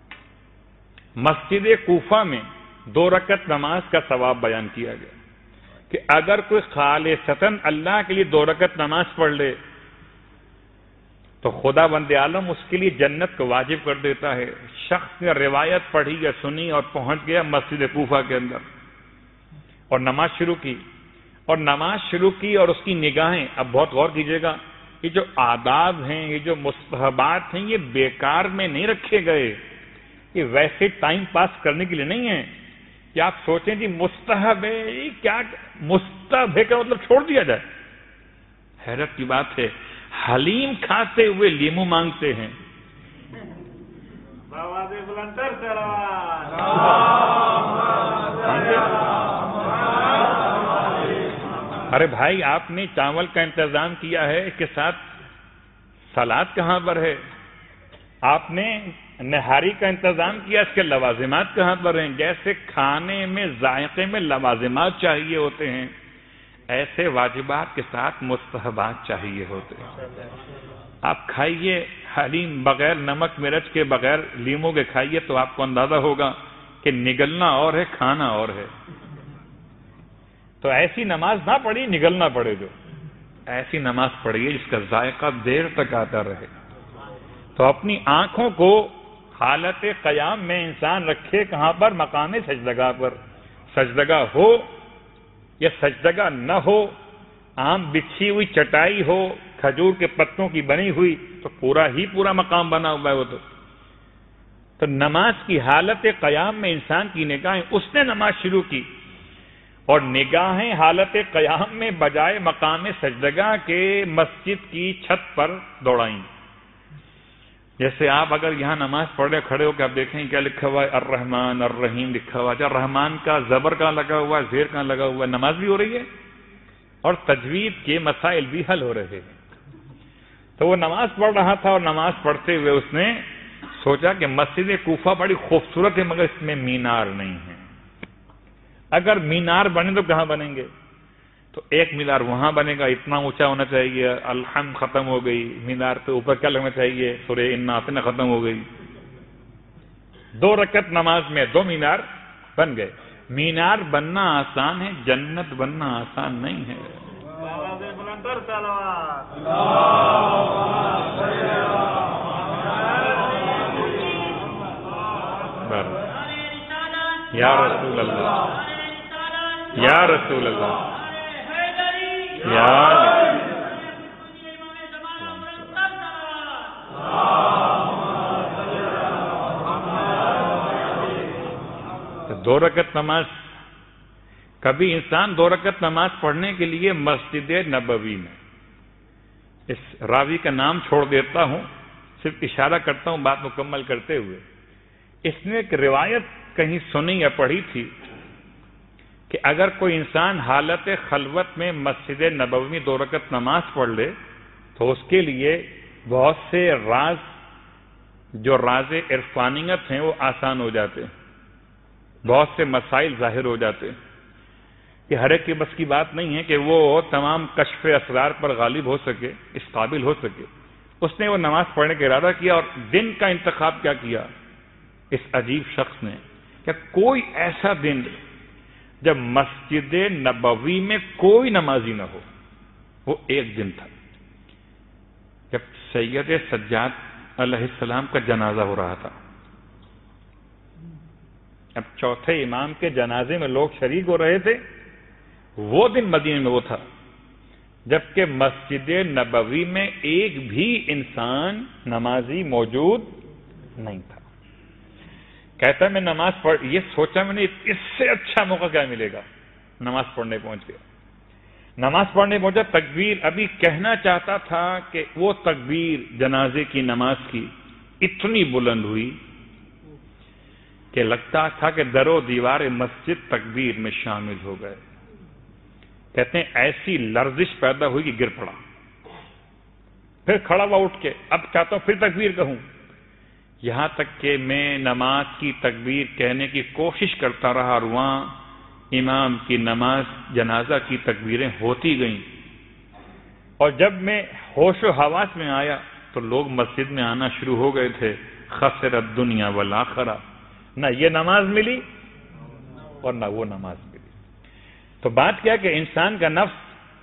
مسجد کوفہ میں دو رکعت نماز کا ثواب بیان کیا گیا کہ اگر کوئی خالصتاً اللہ کے لیے دو رکعت نماز پڑھ لے تو خدا بند عالم اس کے لیے جنت کو واجب کر دیتا ہے. شخص نے روایت پڑھی یا سنی اور پہنچ گیا مسجد کوفہ کے اندر اور نماز شروع کی اور نماز شروع کی اور اس کی نگاہیں، اب بہت غور کیجئے گا، یہ جو آداب ہیں، یہ جو مستحبات ہیں، یہ بیکار میں نہیں رکھے گئے، یہ ویسے ٹائم پاس کرنے کے لیے نہیں ہیں کہ آپ سوچیں جی مستحب ہے، یہ کیا مستحب ہے کا مطلب چھوڑ دیا جائے. حیرت کی بات ہے، حلیم کھاتے ہوئے لیمو مانگتے ہیں. ارے بھائی آپ نے چاول کا انتظام کیا ہے، اس کے ساتھ سلاد کہاں پر ہے؟ آپ نے نہاری کا انتظام کیا، اس کے لوازمات کہاں پر ہیں؟ جیسے کھانے میں ذائقے میں لوازمات چاہیے ہوتے ہیں ایسے واجبات کے ساتھ مستحبات چاہیے ہوتے ہیں. آپ کھائیے حلیم بغیر نمک مرچ کے بغیر لیمو کے کھائیے تو آپ کو اندازہ ہوگا کہ نگلنا اور ہے کھانا اور ہے. تو ایسی نماز نہ پڑھی نگلنا پڑے، جو ایسی نماز پڑھیے جس کا ذائقہ دیر تک آتا رہے. تو اپنی آنکھوں کو حالت قیام میں انسان رکھے کہاں پر؟ مقام سجدگاہ پر. سجدگاہ ہو یا سجدگاہ نہ ہو، عام بچھی ہوئی چٹائی ہو، کھجور کے پتوں کی بنی ہوئی تو پورا ہی پورا مقام بنا ہوا ہے وہ تو تو نماز کی حالت قیام میں انسان کی نگاہیں اس نے نماز شروع کی اور نگاہیں حالت قیام میں بجائے مقام سجدگاہ کے مسجد کی چھت پر دوڑائیں. جیسے آپ اگر یہاں نماز پڑھنے کھڑے ہو کے آپ دیکھیں کیا لکھا ہوا ہے, الرحمن الرحیم لکھا ہوا ہے. رحمان کا زبر کہاں لگا ہوا ہے, زیر کہاں لگا ہوا ہے, نماز بھی ہو رہی ہے اور تجوید کے مسائل بھی حل ہو رہے ہیں. تو وہ نماز پڑھ رہا تھا اور نماز پڑھتے ہوئے اس نے سوچا کہ مسجد کوفہ بڑی خوبصورت ہے مگر اس میں مینار نہیں ہے. اگر مینار بنے تو کہاں بنیں گے؟ تو ایک مینار وہاں بنے گا, اتنا اونچا ہونا چاہیے. الحمد ختم ہو گئی, مینار پہ اوپر کیا لگنا چاہیے؟ سورہ انا اعطینا ختم ہو گئی. دو رکعت نماز میں دو مینار بن گئے. مینار بننا آسان ہے, جنت بننا آسان نہیں ہے. یا رسول اللہ, یا رسول اللہ, یا دو رکعت نماز. کبھی انسان دو رکعت نماز پڑھنے کے لیے مسجد نبوی میں, اس راوی کا نام چھوڑ دیتا ہوں, صرف اشارہ کرتا ہوں بات مکمل کرتے ہوئے. اس نے ایک روایت کہیں سنی یا پڑھی تھی کہ اگر کوئی انسان حالت خلوت میں مسجد نبوی میں دو رکعت نماز پڑھ لے تو اس کے لیے بہت سے راز جو راز عرفانیت ہیں وہ آسان ہو جاتے ہیں, بہت سے مسائل ظاہر ہو جاتے ہیں. کہ ہر ایک کے بس کی بات نہیں ہے کہ وہ تمام کشف اسرار پر غالب ہو سکے, اس قابل ہو سکے. اس نے وہ نماز پڑھنے کا ارادہ کیا اور دن کا انتخاب کیا کیا اس عجیب شخص نے کہ کوئی ایسا دن جب مسجد نبوی میں کوئی نمازی نہ ہو. وہ ایک دن تھا جب سید سجاد علیہ السلام کا جنازہ ہو رہا تھا. اب چوتھے امام کے جنازے میں لوگ شریک ہو رہے تھے. وہ دن مدینے میں وہ تھا جبکہ مسجد نبوی میں ایک بھی انسان نمازی موجود نہیں تھا. کہتا ہے میں نماز پڑھ, یہ سوچا میں نے اس سے اچھا موقع کیا ملے گا. نماز پڑھنے پہنچ گیا, نماز پڑھنے پہنچا, تکبیر ابھی کہنا چاہتا تھا کہ وہ تکبیر جنازے کی نماز کی اتنی بلند ہوئی کہ لگتا تھا کہ در و دیوار مسجد تکبیر میں شامل ہو گئے. کہتے ہیں ایسی لرزش پیدا ہوئی کہ گر پڑا. پھر کھڑا ہوا اٹھ کے, اب چاہتا ہوں پھر تکبیر کہوں. یہاں تک کہ میں نماز کی تکبیر کہنے کی کوشش کرتا رہا اور وہاں امام کی نماز جنازہ کی تکبیریں ہوتی گئیں. اور جب میں ہوش و حواس میں آیا تو لوگ مسجد میں آنا شروع ہو گئے تھے. خسرت دنیا والآخرہ, نہ یہ نماز ملی اور نہ وہ نماز ملی. تو بات کیا کہ انسان کا نفس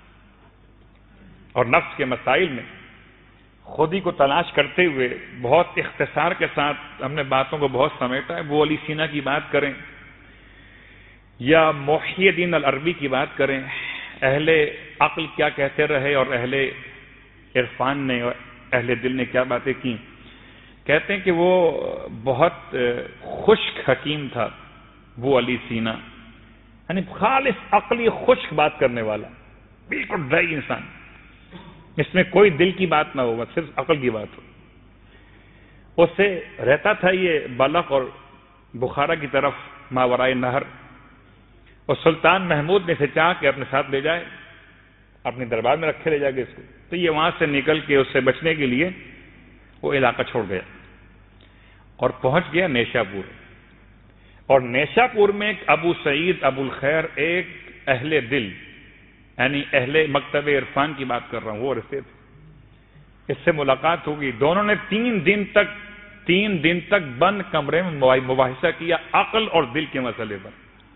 اور نفس کے مسائل میں خود ہی کو تلاش کرتے ہوئے بہت اختصار کے ساتھ ہم نے باتوں کو بہت سمیٹا ہے. وہ علی سینا کی بات کریں یا محی الدین العربی کی بات کریں, اہل عقل کیا کہتے رہے اور اہل عرفان نے اور اہل دل نے کیا باتیں کی. کہتے ہیں کہ وہ بہت خشک حکیم تھا وہ علی سینا, یعنی خالص عقلی خشک بات کرنے والا, بالکل ڈرائی انسان, اس میں کوئی دل کی بات نہ ہو, صرف عقل کی بات ہو. اس سے رہتا تھا یہ بلخ اور بخارا کی طرف ماورائے نہر, اور سلطان محمود نے اسے چاہ کے اپنے ساتھ لے جائے, اپنے دربار میں رکھے لے جائے گا اس کو. تو یہ وہاں سے نکل کے اس سے بچنے کے لیے وہ علاقہ چھوڑ گیا اور پہنچ گیا نیشا پور. اور نیشا پور میں ایک ابو سعید ابو الخیر, ایک اہل دل یعنی اہل مکتب عرفان کی بات کر رہا ہوں, وہ رہتے تھے. اس سے ملاقات ہوگی. دونوں نے تین دن تک تین دن تک بند کمرے میں مباحثہ کیا عقل اور دل کے مسئلے پر.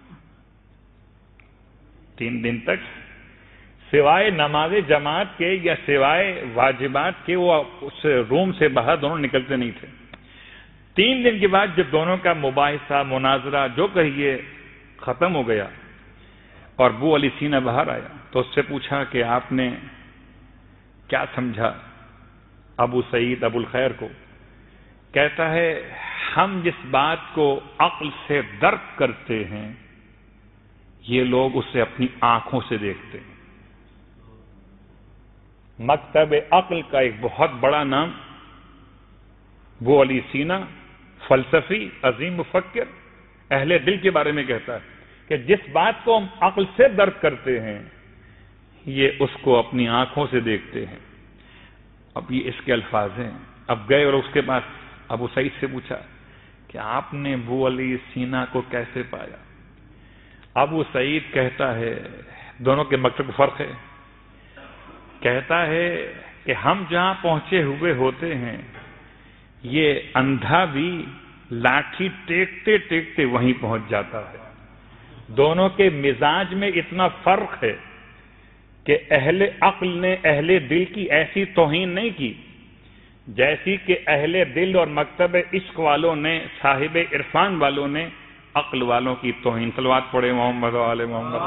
تین دن تک سوائے نماز جماعت کے یا سوائے واجبات کے وہ اس روم سے باہر دونوں نکلتے نہیں تھے. تین دن کے بعد جب دونوں کا مباحثہ مناظرہ جو کہیے ختم ہو گیا اور ابو علی سینا باہر آیا تو اس سے پوچھا کہ آپ نے کیا سمجھا ابو سعید ابو الخیر کو؟ کہتا ہے ہم جس بات کو عقل سے درک کرتے ہیں یہ لوگ اسے اپنی آنکھوں سے دیکھتے ہیں۔ مکتب عقل کا ایک بہت بڑا نام ابو علی سینا، فلسفی عظیم مفکر، اہل دل کے بارے میں کہتا ہے کہ جس بات کو ہم عقل سے درک کرتے ہیں یہ اس کو اپنی آنکھوں سے دیکھتے ہیں۔ اب یہ اس کے الفاظ ہیں۔ اب گئے اور اس کے بعد ابو سعید سے پوچھا کہ آپ نے ابو علی سینا کو کیسے پایا؟ ابو سعید کہتا ہے، دونوں کے مکتب فرق ہے، کہتا ہے کہ ہم جہاں پہنچے ہوئے ہوتے ہیں یہ اندھا بھی لاٹھی ٹیکتے ٹیکتے وہیں پہنچ جاتا ہے۔ دونوں کے مزاج میں اتنا فرق ہے کہ اہل عقل نے اہل دل کی ایسی توہین نہیں کی جیسی کہ اہل دل اور مکتب عشق والوں نے، صاحب عرفان والوں نے عقل والوں کی توہین۔ صلوات پڑھے محمد و آل محمد۔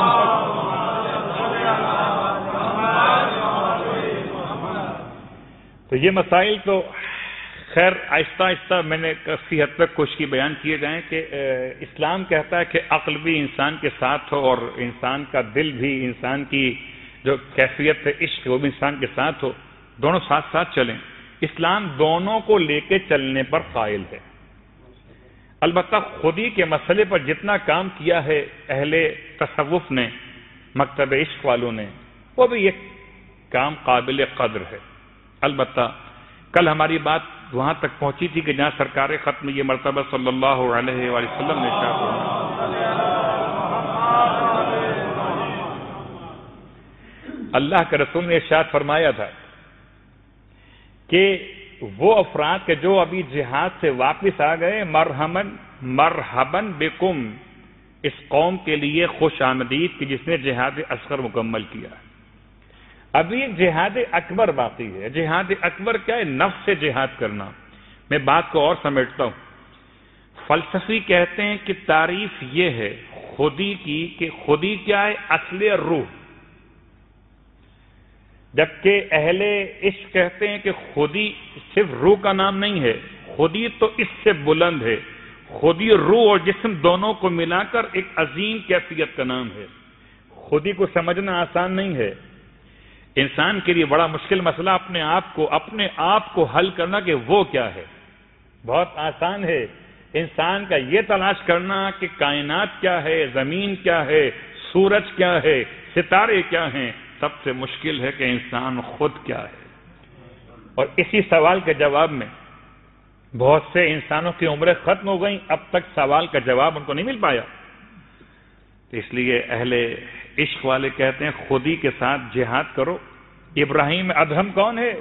تو یہ مسائل تو خیر آہستہ آہستہ میں نے کافی حد تک کوشش کی بیان کیے جائیں کہ اسلام کہتا ہے کہ عقل بھی انسان کے ساتھ ہو اور انسان کا دل بھی، انسان کی جو کیفیت ہے عشق وہ بھی انسان کے ساتھ ہو، دونوں ساتھ ساتھ چلیں۔ اسلام دونوں کو لے کے چلنے پر قائل ہے۔ البتہ خودی کے مسئلے پر جتنا کام کیا ہے اہل تصوف نے، مکتب عشق والوں نے، وہ بھی ایک کام قابل قدر ہے۔ البتہ کل ہماری بات وہاں تک پہنچی تھی کہ جہاں سرکار ختم یہ مرتبہ صلی اللہ علیہ وآلہ وسلم نے ارشاد فرمایا، اللہ کے رسول نے ارشاد فرمایا تھا کہ وہ افراد کے جو ابھی جہاد سے واپس آ گئے، مرحمن مرحبن بکم، اس قوم کے لیے خوش آمدید کہ جس نے جہاد اصغر مکمل کیا۔ ابھی جہاد اکبر باقی ہے۔ جہاد اکبر کیا ہے؟ نفس سے جہاد کرنا۔ میں بات کو اور سمیٹتا ہوں۔ فلسفی کہتے ہیں کہ تعریف یہ ہے خودی کی کہ خودی کیا ہے؟ اصل روح، جبکہ اہل عشق کہتے ہیں کہ خودی صرف روح کا نام نہیں ہے، خودی تو اس سے بلند ہے۔ خودی روح اور جسم دونوں کو ملا کر ایک عظیم کیفیت کا نام ہے۔ خودی کو سمجھنا آسان نہیں ہے۔ انسان کے لیے بڑا مشکل مسئلہ اپنے آپ کو اپنے آپ کو حل کرنا کہ وہ کیا ہے۔ بہت آسان ہے انسان کا یہ تلاش کرنا کہ کائنات کیا ہے، زمین کیا ہے، سورج کیا ہے، ستارے کیا ہیں۔ سب سے مشکل ہے کہ انسان خود کیا ہے۔ اور اسی سوال کے جواب میں بہت سے انسانوں کی عمریں ختم ہو گئیں، اب تک سوال کا جواب ان کو نہیں مل پایا۔ تو اس لیے اہل عشق والے کہتے ہیں خودی کے ساتھ جہاد کرو۔ ابراہیم ادہم کون ہے؟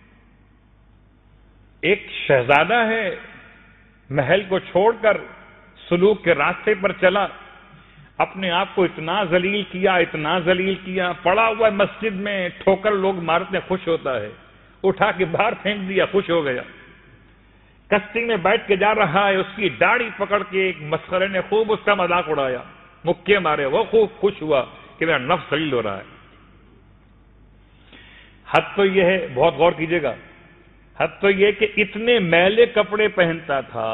ایک شہزادہ ہے، محل کو چھوڑ کر سلوک کے راستے پر چلا، اپنے آپ کو اتنا ذلیل کیا اتنا ذلیل کیا، پڑا ہوا مسجد میں ٹھوکر لوگ مارتے خوش ہوتا ہے، اٹھا کے باہر پھینک دیا، خوش ہو گیا۔ کشتی میں بیٹھ کے جا رہا ہے، اس کی داڑھی پکڑ کے ایک مسخرے نے خوب اس کا مذاق اڑایا، مکے مارے، وہ خوب خوش ہوا کہ میرا نفس ذلیل ہو رہا ہے۔ حد تو یہ ہے، بہت غور کیجئے گا، حد تو یہ کہ اتنے میلے کپڑے پہنتا تھا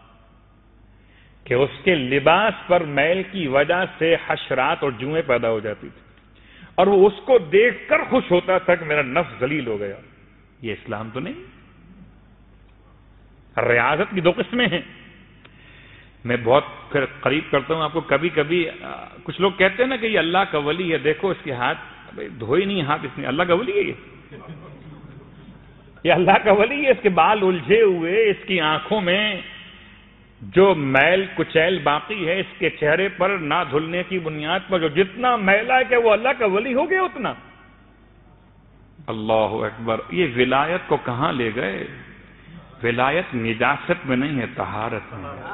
کہ اس کے لباس پر میل کی وجہ سے حشرات اور جوئیں پیدا ہو جاتی تھی، اور وہ اس کو دیکھ کر خوش ہوتا تھا کہ میرا نفس ذلیل ہو گیا۔ یہ اسلام تو نہیں۔ ریاضت کی دو قسمیں ہیں۔ میں بہت پھر قریب کرتا ہوں آپ کو، کبھی کبھی کچھ لوگ کہتے ہیں نا کہ یہ اللہ کا ولی ہے، دیکھو اس کے ہاتھ دھوئے نہیں، ہاتھ اس نے، اللہ کا ولی ہے یہ یہ اللہ کا ولی ہے، اس کے بال الجھے ہوئے، اس کی آنکھوں میں جو میل کچیل باقی ہے، اس کے چہرے پر نہ دھلنے کی بنیاد پر جو جتنا میلا ہے کہ وہ اللہ کا ولی ہو گیا اتنا۔ اللہ اکبر۔ یہ ولایت کو کہاں لے گئے؟ ولایت نجاست میں نہیں ہے، طہارت میں ہے۔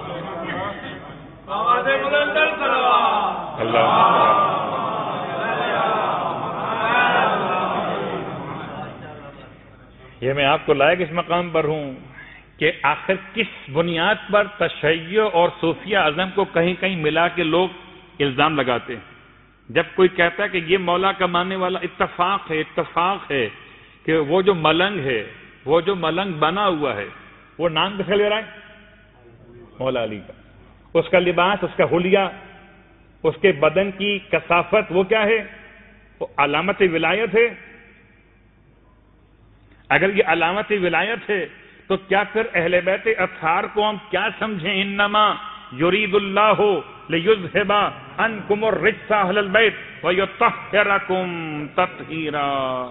اللہ یہ میں آپ کو لائق اس مقام پر ہوں کہ آخر کس بنیاد پر تشیع اور صوفیہ ازم کو کہیں کہیں ملا کے لوگ الزام لگاتے ہیں۔ جب کوئی کہتا ہے کہ یہ مولا کا ماننے والا، اتفاق ہے اتفاق ہے کہ وہ جو ملنگ ہے، وہ جو ملنگ بنا ہوا ہے، وہ نام کس کا لے رہا ہے؟ مولا علی کا۔ اس کا لباس، اس کا حلیہ، اس کے بدن کی کثافت، وہ کیا ہے؟ وہ علامت ولایت ہے۔ اگر یہ علامت ولایت ہے تو کیا پھر اہل بیت اطہار کو ہم کیا سمجھیں؟ انما یرید اللہ لیذھب عنکم الرجس اہل البیت ویطہرکم تطہیرا۔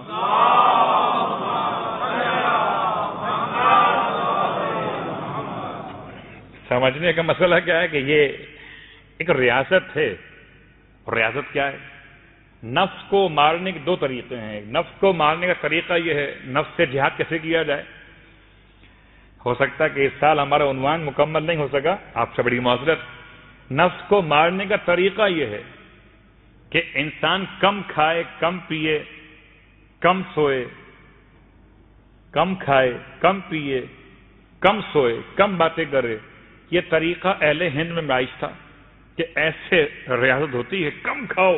سمجھنے کا مسئلہ کیا ہے کہ یہ ایک ریاست ہے۔ ریاست کیا ہے؟ نفس کو مارنے کے دو طریقے ہیں۔ نفس کو مارنے کا طریقہ یہ ہے، نفس سے جہاد کیسے کیا جائے۔ ہو سکتا ہے کہ اس سال ہمارا عنوان مکمل نہیں ہو سکا، آپ سے بڑی معذرت۔ نفس کو مارنے کا طریقہ یہ ہے کہ انسان کم کھائے، کم پیے، کم سوئے، کم کھائے، کم پیے، کم سوئے، کم باتیں کرے۔ یہ طریقہ اہل ہند میں رائج تھا کہ ایسے ریاضت ہوتی ہے، کم کھاؤ۔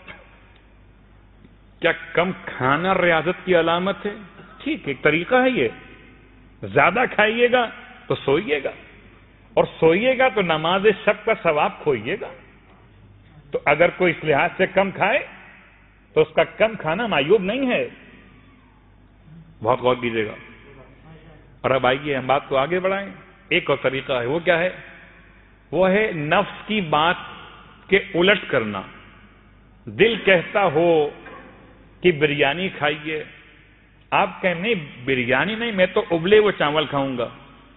کیا کم کھانا ریاضت کی علامت ہے؟ ٹھیک، ایک طریقہ ہے یہ۔ زیادہ کھائیے گا تو سوئیے گا، اور سوئیے گا تو نماز شب کا ثواب کھوئیے گا۔ تو اگر کوئی اس لحاظ سے کم کھائے تو اس کا کم کھانا معیوب نہیں ہے۔ بہت غور کیجیے گا۔ اور اب آئیے ہم بات کو آگے بڑھائیں۔ ایک اور طریقہ ہے، وہ کیا ہے؟ وہ ہے نفس کی بات کے الٹ کرنا۔ دل کہتا ہو کہ بریانی کھائیے، آپ کہیں نہیں بریانی نہیں، میں تو ابلے وہ چاول کھاؤں گا۔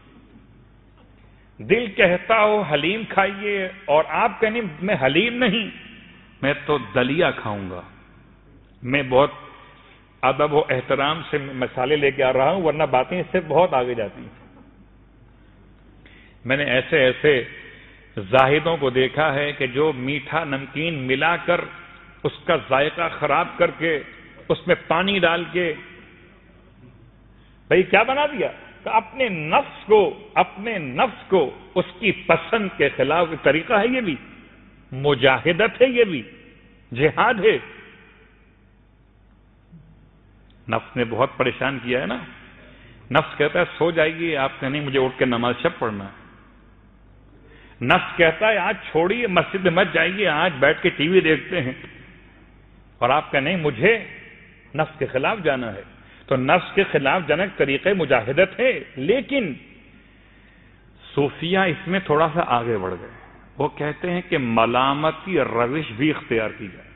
دل کہتا ہو حلیم کھائیے، اور آپ کہیں نہیں میں حلیم نہیں، میں تو دلیا کھاؤں گا۔ میں بہت ادب و احترام سے مثالیں لے کے آ رہا ہوں، ورنہ باتیں اس سے بہت آگے جاتی ہیں۔ میں نے ایسے ایسے زاہدوں کو دیکھا ہے کہ جو میٹھا نمکین ملا کر اس کا ذائقہ خراب کر کے اس میں پانی ڈال کے بھئی کیا بنا دیا؟ کہ اپنے نفس کو اپنے نفس کو اس کی پسند کے خلاف طریقہ ہے۔ یہ بھی مجاہدت ہے، یہ بھی جہاد ہے۔ نفس نے بہت پریشان کیا ہے نا۔ نفس کہتا ہے سو جائیے، آپ کہیں نہیں مجھے اٹھ کے نماز شب پڑھنا ہے۔ نفس کہتا ہے آج چھوڑیے، مسجد میں مت جائیے، آج بیٹھ کے ٹی وی دیکھتے ہیں، اور آپ کہیں نہیں مجھے نفس کے خلاف جانا ہے۔ تو نفس کے خلاف جانا طریقے مجاہدت ہے، لیکن صوفیہ اس میں تھوڑا سا آگے بڑھ گئے۔ وہ کہتے ہیں کہ ملامتی روش بھی اختیار کی جائے۔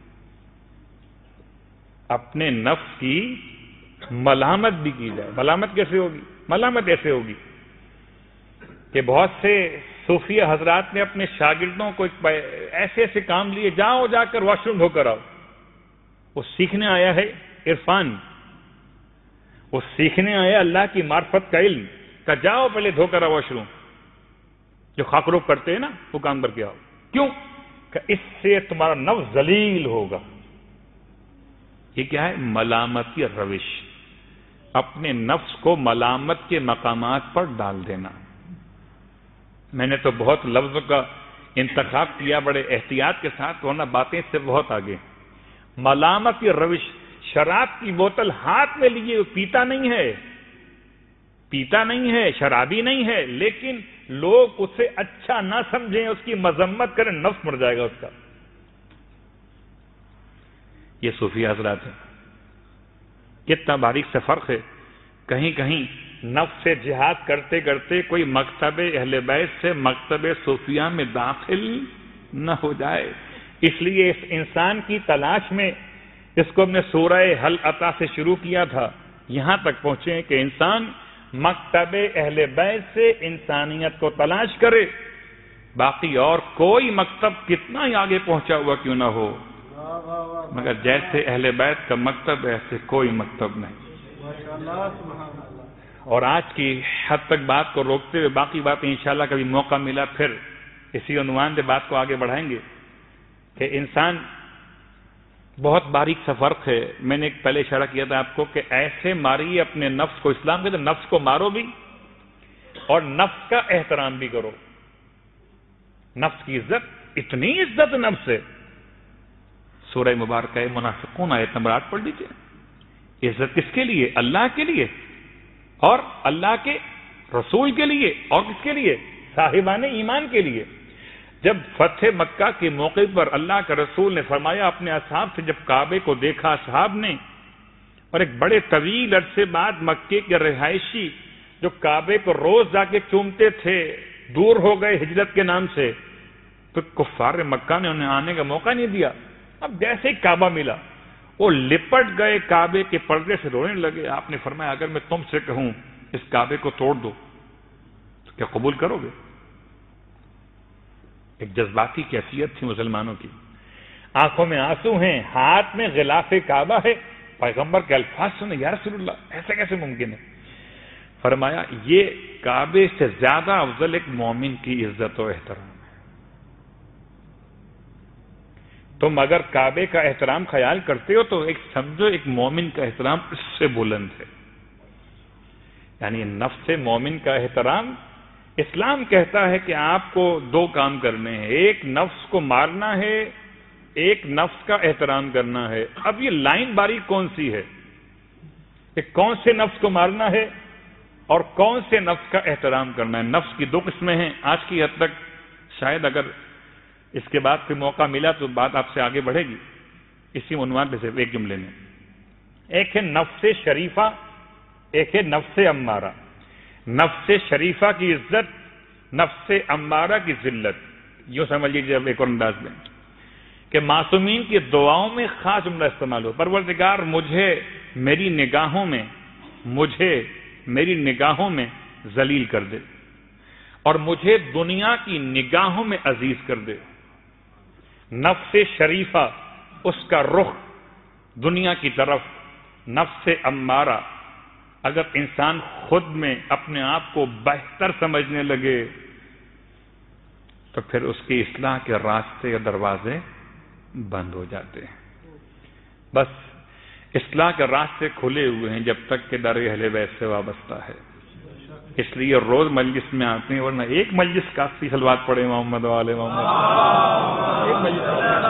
اپنے نفس کی ملامت بھی کی جائے۔ ملامت کیسے ہوگی؟ ملامت ایسے ہوگی کہ بہت سے صوفیہ حضرات نے اپنے شاگردوں کو ایسے ایسے کام لیے، جاؤ جا کر واش روم دھو کر آؤ۔ وہ سیکھنے آیا ہے عرفان، وہ سیکھنے آیا اللہ کی معرفت کا علم، کہ جاؤ پہلے دھو کر آؤ واش روم۔ جو خاک روک کرتے ہیں نا وہ کام کر کے آؤ۔ کیوں؟ کہ اس سے تمہارا نفس ذلیل ہوگا۔ یہ کیا ہے؟ ملامتی روش، اپنے نفس کو ملامت کے مقامات پر ڈال دینا۔ میں نے تو بہت لفظوں کا انتخاب کیا بڑے احتیاط کے ساتھ، ورنہ باتیں اس سے بہت آگے۔ ملامتی روش، شراب کی بوتل ہاتھ میں لیے پیتا نہیں ہے، پیتا نہیں ہے، شرابی نہیں ہے، لیکن لوگ اسے اچھا نہ سمجھیں، اس کی مذمت کریں، نفس مر جائے گا اس کا۔ یہ صوفی حضرات ہیں۔ کتنا باریک سے فرق ہے۔ کہیں کہیں نفس سے جہاد کرتے کرتے کوئی مکتب اہل بیت سے مکتب صوفیہ میں داخل نہ ہو جائے۔ اس لیے اس انسان کی تلاش میں، اس کو ہم نے سورہ حل عطا سے شروع کیا تھا، یہاں تک پہنچے کہ انسان مکتب اہل بیت سے انسانیت کو تلاش کرے، باقی اور کوئی مکتب کتنا ہی آگے پہنچا ہوا کیوں نہ ہو، مگر جیسے اہل بیت کا مکتب ایسے کوئی مکتب نہیں۔ اور آج کی حد تک بات کو روکتے ہوئے باقی باتیں انشاءاللہ کبھی موقع ملا پھر اسی عنوان سے بات کو آگے بڑھائیں گے کہ انسان بہت باریک سا فرق ہے۔ میں نے ایک پہلے اشارہ کیا تھا آپ کو کہ ایسے ماریے اپنے نفس کو، اسلام کہتے ہیں نفس کو مارو بھی اور نفس کا احترام بھی کرو۔ نفس کی عزت، اتنی عزت نفس ہے سورہ مبارکہ منافقون آیت نمبر آٹھ پڑھ لیجیے۔ عزت کس کے لیے؟ اللہ کے لیے، اور اللہ کے رسول کے لیے، اور کس کے لیے؟ صاحبان ایمان کے لیے۔ جب فتح مکہ کے موقع پر اللہ کے رسول نے فرمایا اپنے اصحاب سے، جب کعبے کو دیکھا اصحاب نے، اور ایک بڑے طویل عرصے بعد مکے کے رہائشی جو کعبے کو روز جا کے چومتے تھے دور ہو گئے ہجرت کے نام سے، تو کفار مکہ نے انہیں آنے کا موقع نہیں دیا۔ اب جیسے ہی کعبہ ملا وہ لپٹ گئے کعبے کے پردے سے رونے لگے۔ آپ نے فرمایا اگر میں تم سے کہوں اس کعبے کو توڑ دو تو کیا قبول کرو گے؟ ایک جذباتی کیفیت تھی مسلمانوں کی، آنکھوں میں آنسو ہیں، ہاتھ میں غلاف کعبہ ہے۔ پیغمبر کے الفاظ سنے، یا رسول اللہ ایسا کیسے ممکن ہے؟ فرمایا یہ کعبے سے زیادہ افضل ایک مومن کی عزت و احترام ہے۔ تم اگر کعبے کا احترام خیال کرتے ہو تو ایک سمجھو ایک مومن کا احترام اس سے بلند ہے۔ یعنی نفس مومن کا احترام، اسلام کہتا ہے کہ آپ کو دو کام کرنے ہیں، ایک نفس کو مارنا ہے، ایک نفس کا احترام کرنا ہے۔ اب یہ لائن باری کون سی ہے کہ کون سے نفس کو مارنا ہے اور کون سے نفس کا احترام کرنا ہے؟ نفس کی دو قسمیں ہیں۔ آج کی حد تک شاید اگر اس کے بعد کوئی موقع ملا تو بات آپ سے آگے بڑھے گی اسی عنوان پہ صرف ایک جملے میں۔ ایک ہے نفس شریفہ، ایک ہے نفس امارہ۔ نفس شریفہ کی عزت، نفس امارہ کی ذلت، یوں سمجھ لیجیے اب ایک اور انداز میں کہ معصومین کی دعاؤں میں خاص جملہ استعمال ہو، پروردگار مجھے میری نگاہوں میں مجھے میری نگاہوں میں ذلیل کر دے اور مجھے دنیا کی نگاہوں میں عزیز کر دے۔ نفس شریفہ، اس کا رخ دنیا کی طرف، نفس امارہ، اگر انسان خود میں اپنے آپ کو بہتر سمجھنے لگے تو پھر اس کی اصلاح کے راستے یا دروازے بند ہو جاتے ہیں۔ بس اصلاح کے راستے کھلے ہوئے ہیں جب تک کہ در اہل بیت سے وابستہ ہے، اس لیے روز مجلس میں آتے ہیں، ورنہ ایک مجلس کافی صلوات پڑھے محمد والے محمد، ایک مجلس۔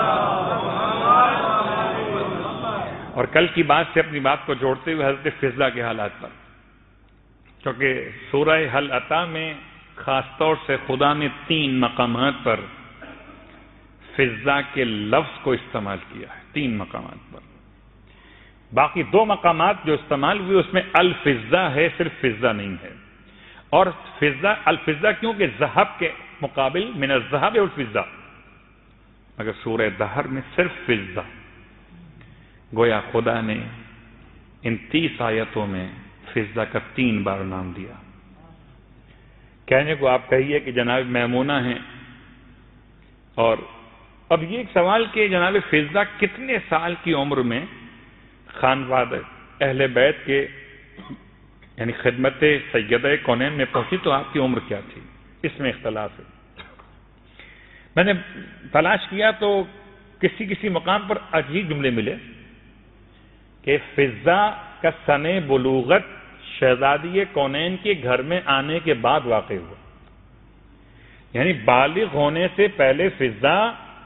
اور کل کی بات سے اپنی بات کو جوڑتے ہوئے حضرت فضہ کے حالات پر، کیونکہ سورہ حل عطا میں خاص طور سے خدا نے تین مقامات پر فضہ کے لفظ کو استعمال کیا ہے، تین مقامات پر۔ باقی دو مقامات جو استعمال ہوئے اس میں الفضہ ہے، صرف فضہ نہیں ہے۔ اور فضہ الفضہ کیونکہ ذہب کے مقابل من الذهب والفضہ، مگر سورہ دہر میں صرف فضہ۔ گویا خدا نے ان تیس آیتوں میں فضہ کا تین بار نام دیا۔ کہنے کو آپ کہیے کہ جناب میمونہ ہیں، اور اب یہ ایک سوال کہ جناب فضہ کتنے سال کی عمر میں خانوادہ اہل بیت کے یعنی خدمت سیدہ کونین میں پہنچی، تو آپ کی عمر کیا تھی؟ اس میں اختلاف ہے۔ میں نے تلاش کیا تو کسی کسی مقام پر عجیب جملے ملے کہ فضہ کا سن بلوغت شہزادی کونین کے گھر میں آنے کے بعد واقع ہوا، یعنی بالغ ہونے سے پہلے فضہ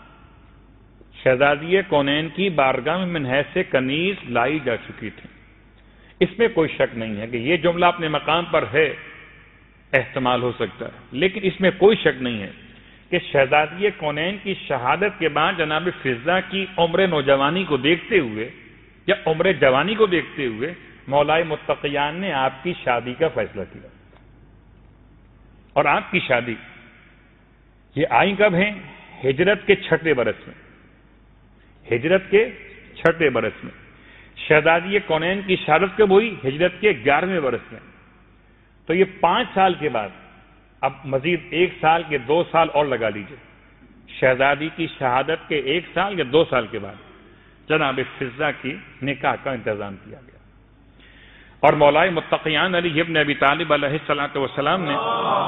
شہزادی کونین کی بارگاہ میں من حیث کنیز لائی جا چکی تھی۔ اس میں کوئی شک نہیں ہے کہ یہ جملہ اپنے مقام پر ہے، احتمال ہو سکتا ہے، لیکن اس میں کوئی شک نہیں ہے کہ شہزادی کونین کی شہادت کے بعد جناب فضہ کی عمر نوجوانی کو دیکھتے ہوئے یا عمر جوانی کو دیکھتے ہوئے مولائے متقیان نے آپ کی شادی کا فیصلہ کیا۔ اور آپ کی شادی یہ آئی کب ہے؟ ہجرت کے چھٹے برس میں، ہجرت کے چھٹے برس میں۔ شہزادی کونین کی شہادت کب ہوئی؟ ہجرت کے گیارہویں برس میں۔ تو یہ پانچ سال کے بعد، اب مزید ایک سال کے دو سال اور لگا لیجئے، شہزادی کی شہادت کے ایک سال یا دو سال کے بعد جناب فضہ کی نکاح کا انتظام کیا گیا۔ اور مولائے متقیان علی ابن ابی طالب علیہ الصلوۃ والسلام نے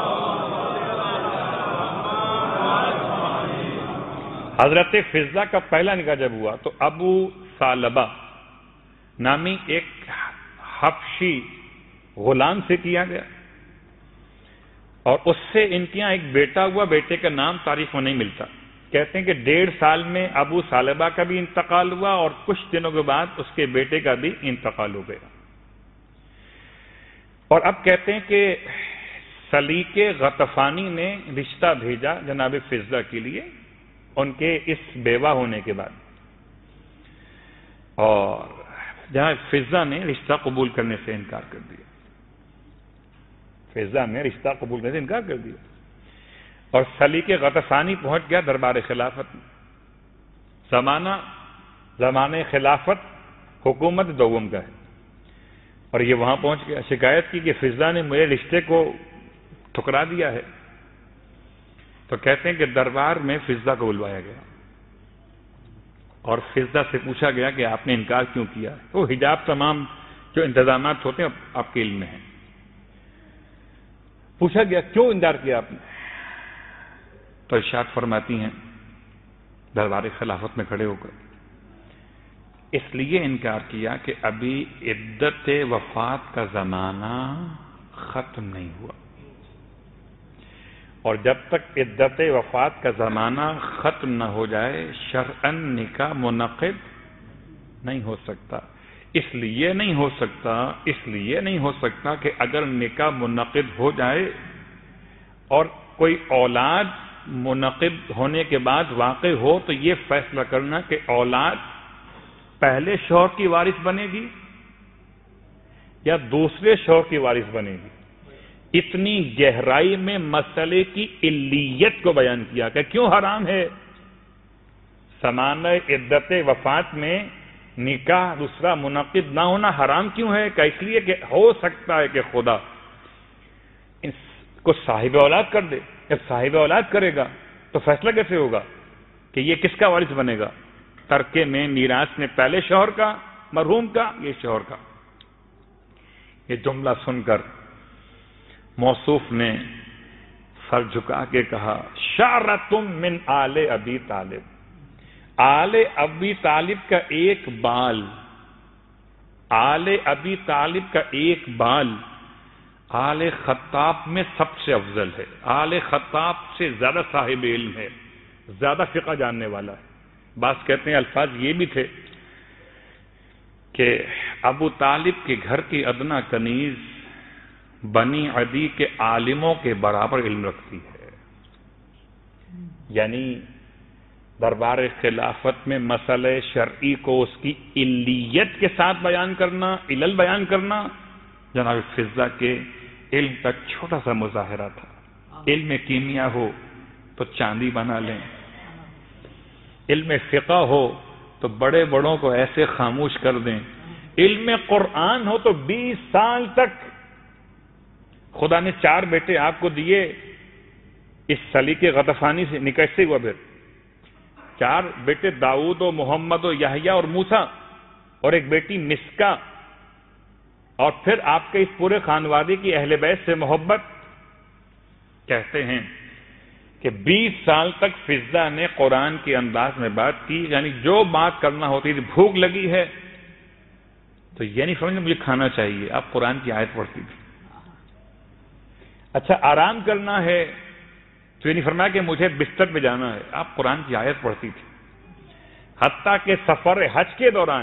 حضرت فضہ کا پہلا نکاح جب ہوا تو ابو ثعلبہ نامی ایک حبشی غلام سے کیا گیا، اور اس سے ان کے یہاں ایک بیٹا ہوا، بیٹے کا نام تاریخ میں نہیں ملتا، کہتے ہیں کہ ڈیڑھ سال میں ابو ثعلبہ کا بھی انتقال ہوا اور کچھ دنوں کے بعد اس کے بیٹے کا بھی انتقال ہو گیا. اور اب کہتے ہیں کہ سلیق غطفانی نے رشتہ بھیجا جناب فضہ کے لیے ان کے اس بیوہ ہونے کے بعد، اور جہاں فضہ نے رشتہ قبول کرنے سے انکار کر دیا. فضہ نے رشتہ قبول کرنے سے انکار کر دیا اور سلیق غطفانی پہنچ گیا دربار خلافت میں. زمانہ زمانہ خلافت حکومت دوم کا ہے، اور یہ وہاں پہنچ گیا، شکایت کی کہ فضہ نے میرے رشتے کو ٹھکرا دیا ہے. تو کہتے ہیں کہ دربار میں فضہ کو بلوایا گیا اور فضہ سے پوچھا گیا کہ آپ نے انکار کیوں کیا. وہ حجاب تمام جو انتظامات ہوتے ہیں آپ کے علم میں ہیں. پوچھا گیا کیوں انکار کیا آپ نے؟ تو ارشاد فرماتی ہیں دربار خلافت میں کھڑے ہو کر، اس لیے انکار کیا کہ ابھی عدت وفات کا زمانہ ختم نہیں ہوا، اور جب تک عدت وفات کا زمانہ ختم نہ ہو جائے شرعاً نکاح منعقد نہیں ہو سکتا. اس لیے نہیں ہو سکتا اس لیے نہیں ہو سکتا کہ اگر نکاح منعقد ہو جائے اور کوئی اولاد منعقد ہونے کے بعد واقع ہو تو یہ فیصلہ کرنا کہ اولاد پہلے شوہر کی وارث بنے گی یا دوسرے شوہر کی وارث بنے گی. اتنی گہرائی میں مسئلے کی علیت کو بیان کیا کہ کیوں حرام ہے زمانہ عدت وفات میں نکاح دوسرا منعقد نہ ہونا حرام کیوں ہے؟ کہ اس لیے کہ ہو سکتا ہے کہ خدا اس کو صاحب اولاد کر دے. جب صاحب اولاد کرے گا تو فیصلہ کیسے ہوگا کہ یہ کس کا وارث بنے گا؟ ترکے میں میراث میں پہلے شوہر کا مرحوم کا یہ شوہر کا. یہ جملہ سن کر موصوف نے سر جھکا کے کہا شعرتم من آل ابی طالب. آل ابی طالب کا ایک بال آل ابی طالب کا ایک بال آل خطاب میں سب سے افضل ہے. آل خطاب سے زیادہ صاحب علم ہے، زیادہ فقہ جاننے والا ہے. بعض کہتے ہیں الفاظ یہ بھی تھے کہ ابو طالب کے گھر کی ادنا کنیز بنی عدی کے عالموں کے برابر علم رکھتی ہے. یعنی دربار خلافت میں مسئلہ شرعی کو اس کی علیت کے ساتھ بیان کرنا، علل بیان کرنا جناب فضہ کے علم کا چھوٹا سا مظاہرہ تھا. علم کیمیا ہو تو چاندی بنا لیں، علم فقہ ہو تو بڑے بڑوں کو ایسے خاموش کر دیں، علم قرآن ہو تو بیس سال تک خدا نے چار بیٹے آپ کو دیے اس سلیق غطفانی سے نکاح سے ہوا. پھر چار بیٹے داؤد و محمد و یحییٰ اور موسیٰ اور ایک بیٹی مسکا، اور پھر آپ کے اس پورے خانوادے کی اہل بیت سے محبت. کہتے ہیں کہ بیس سال تک فضہ نے قرآن کے انداز میں بات کی، یعنی جو بات کرنا ہوتی تھی. بھوک لگی ہے تو یہ نہیں سمجھنا مجھے کھانا چاہیے، آپ قرآن کی آیت پڑھتی تھی. اچھا آرام کرنا ہے تو یہ نہیں فرمایا کہ مجھے بستر پہ جانا ہے، آپ قرآن کی آیت پڑھتی تھی. حتیٰ کہ سفر حج کے دوران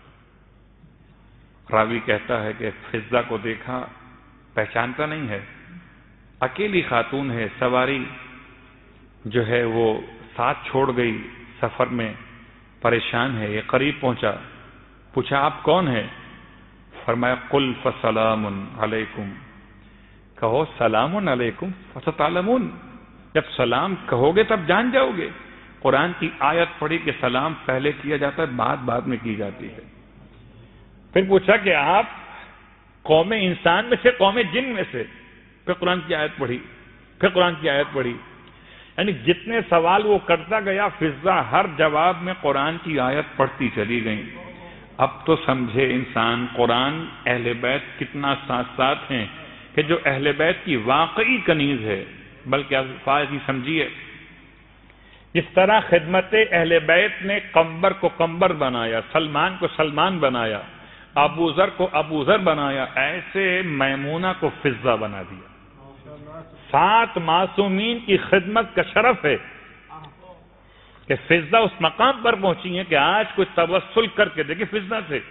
راوی کہتا ہے کہ فضہ کو دیکھا، پہچانتا نہیں ہے، اکیلی خاتون ہے، سواری جو ہے وہ ساتھ چھوڑ گئی، سفر میں پریشان ہے. یہ قریب پہنچا، پوچھا آپ کون ہیں؟ فرمایا قل فسلام علیکم، کہو سلام علیکم فستعلمون. جب سلام کہو گے تب جان جاؤ گے. قرآن کی آیت پڑھی کہ سلام پہلے کیا جاتا ہے، بعد بعد میں کی جاتی ہے. پھر پوچھا کہ آپ قوم انسان میں سے قوم جن میں سے؟ پھر قرآن کی آیت پڑھی، پھر قرآن کی آیت پڑھی. یعنی جتنے سوال وہ کرتا گیا فضہ ہر جواب میں قرآن کی آیت پڑھتی چلی گئی. اب تو سمجھے انسان قرآن اہل بیت کتنا ساتھ ساتھ ہیں کہ جو اہل بیت کی واقعی کنیز ہے. بلکہ الفاظ ہی سمجھیے، جس طرح خدمت اہل بیت نے قمبر کو قمبر بنایا، سلمان کو سلمان بنایا، ابو ذر کو ابو ذر بنایا، ایسے میمونہ کو فضہ بنا دیا. سات معصومین کی خدمت کا شرف ہے کہ فضہ اس مقام پر پہنچی ہیں کہ آج کچھ توسل کر کے دیکھیں فضہ سے.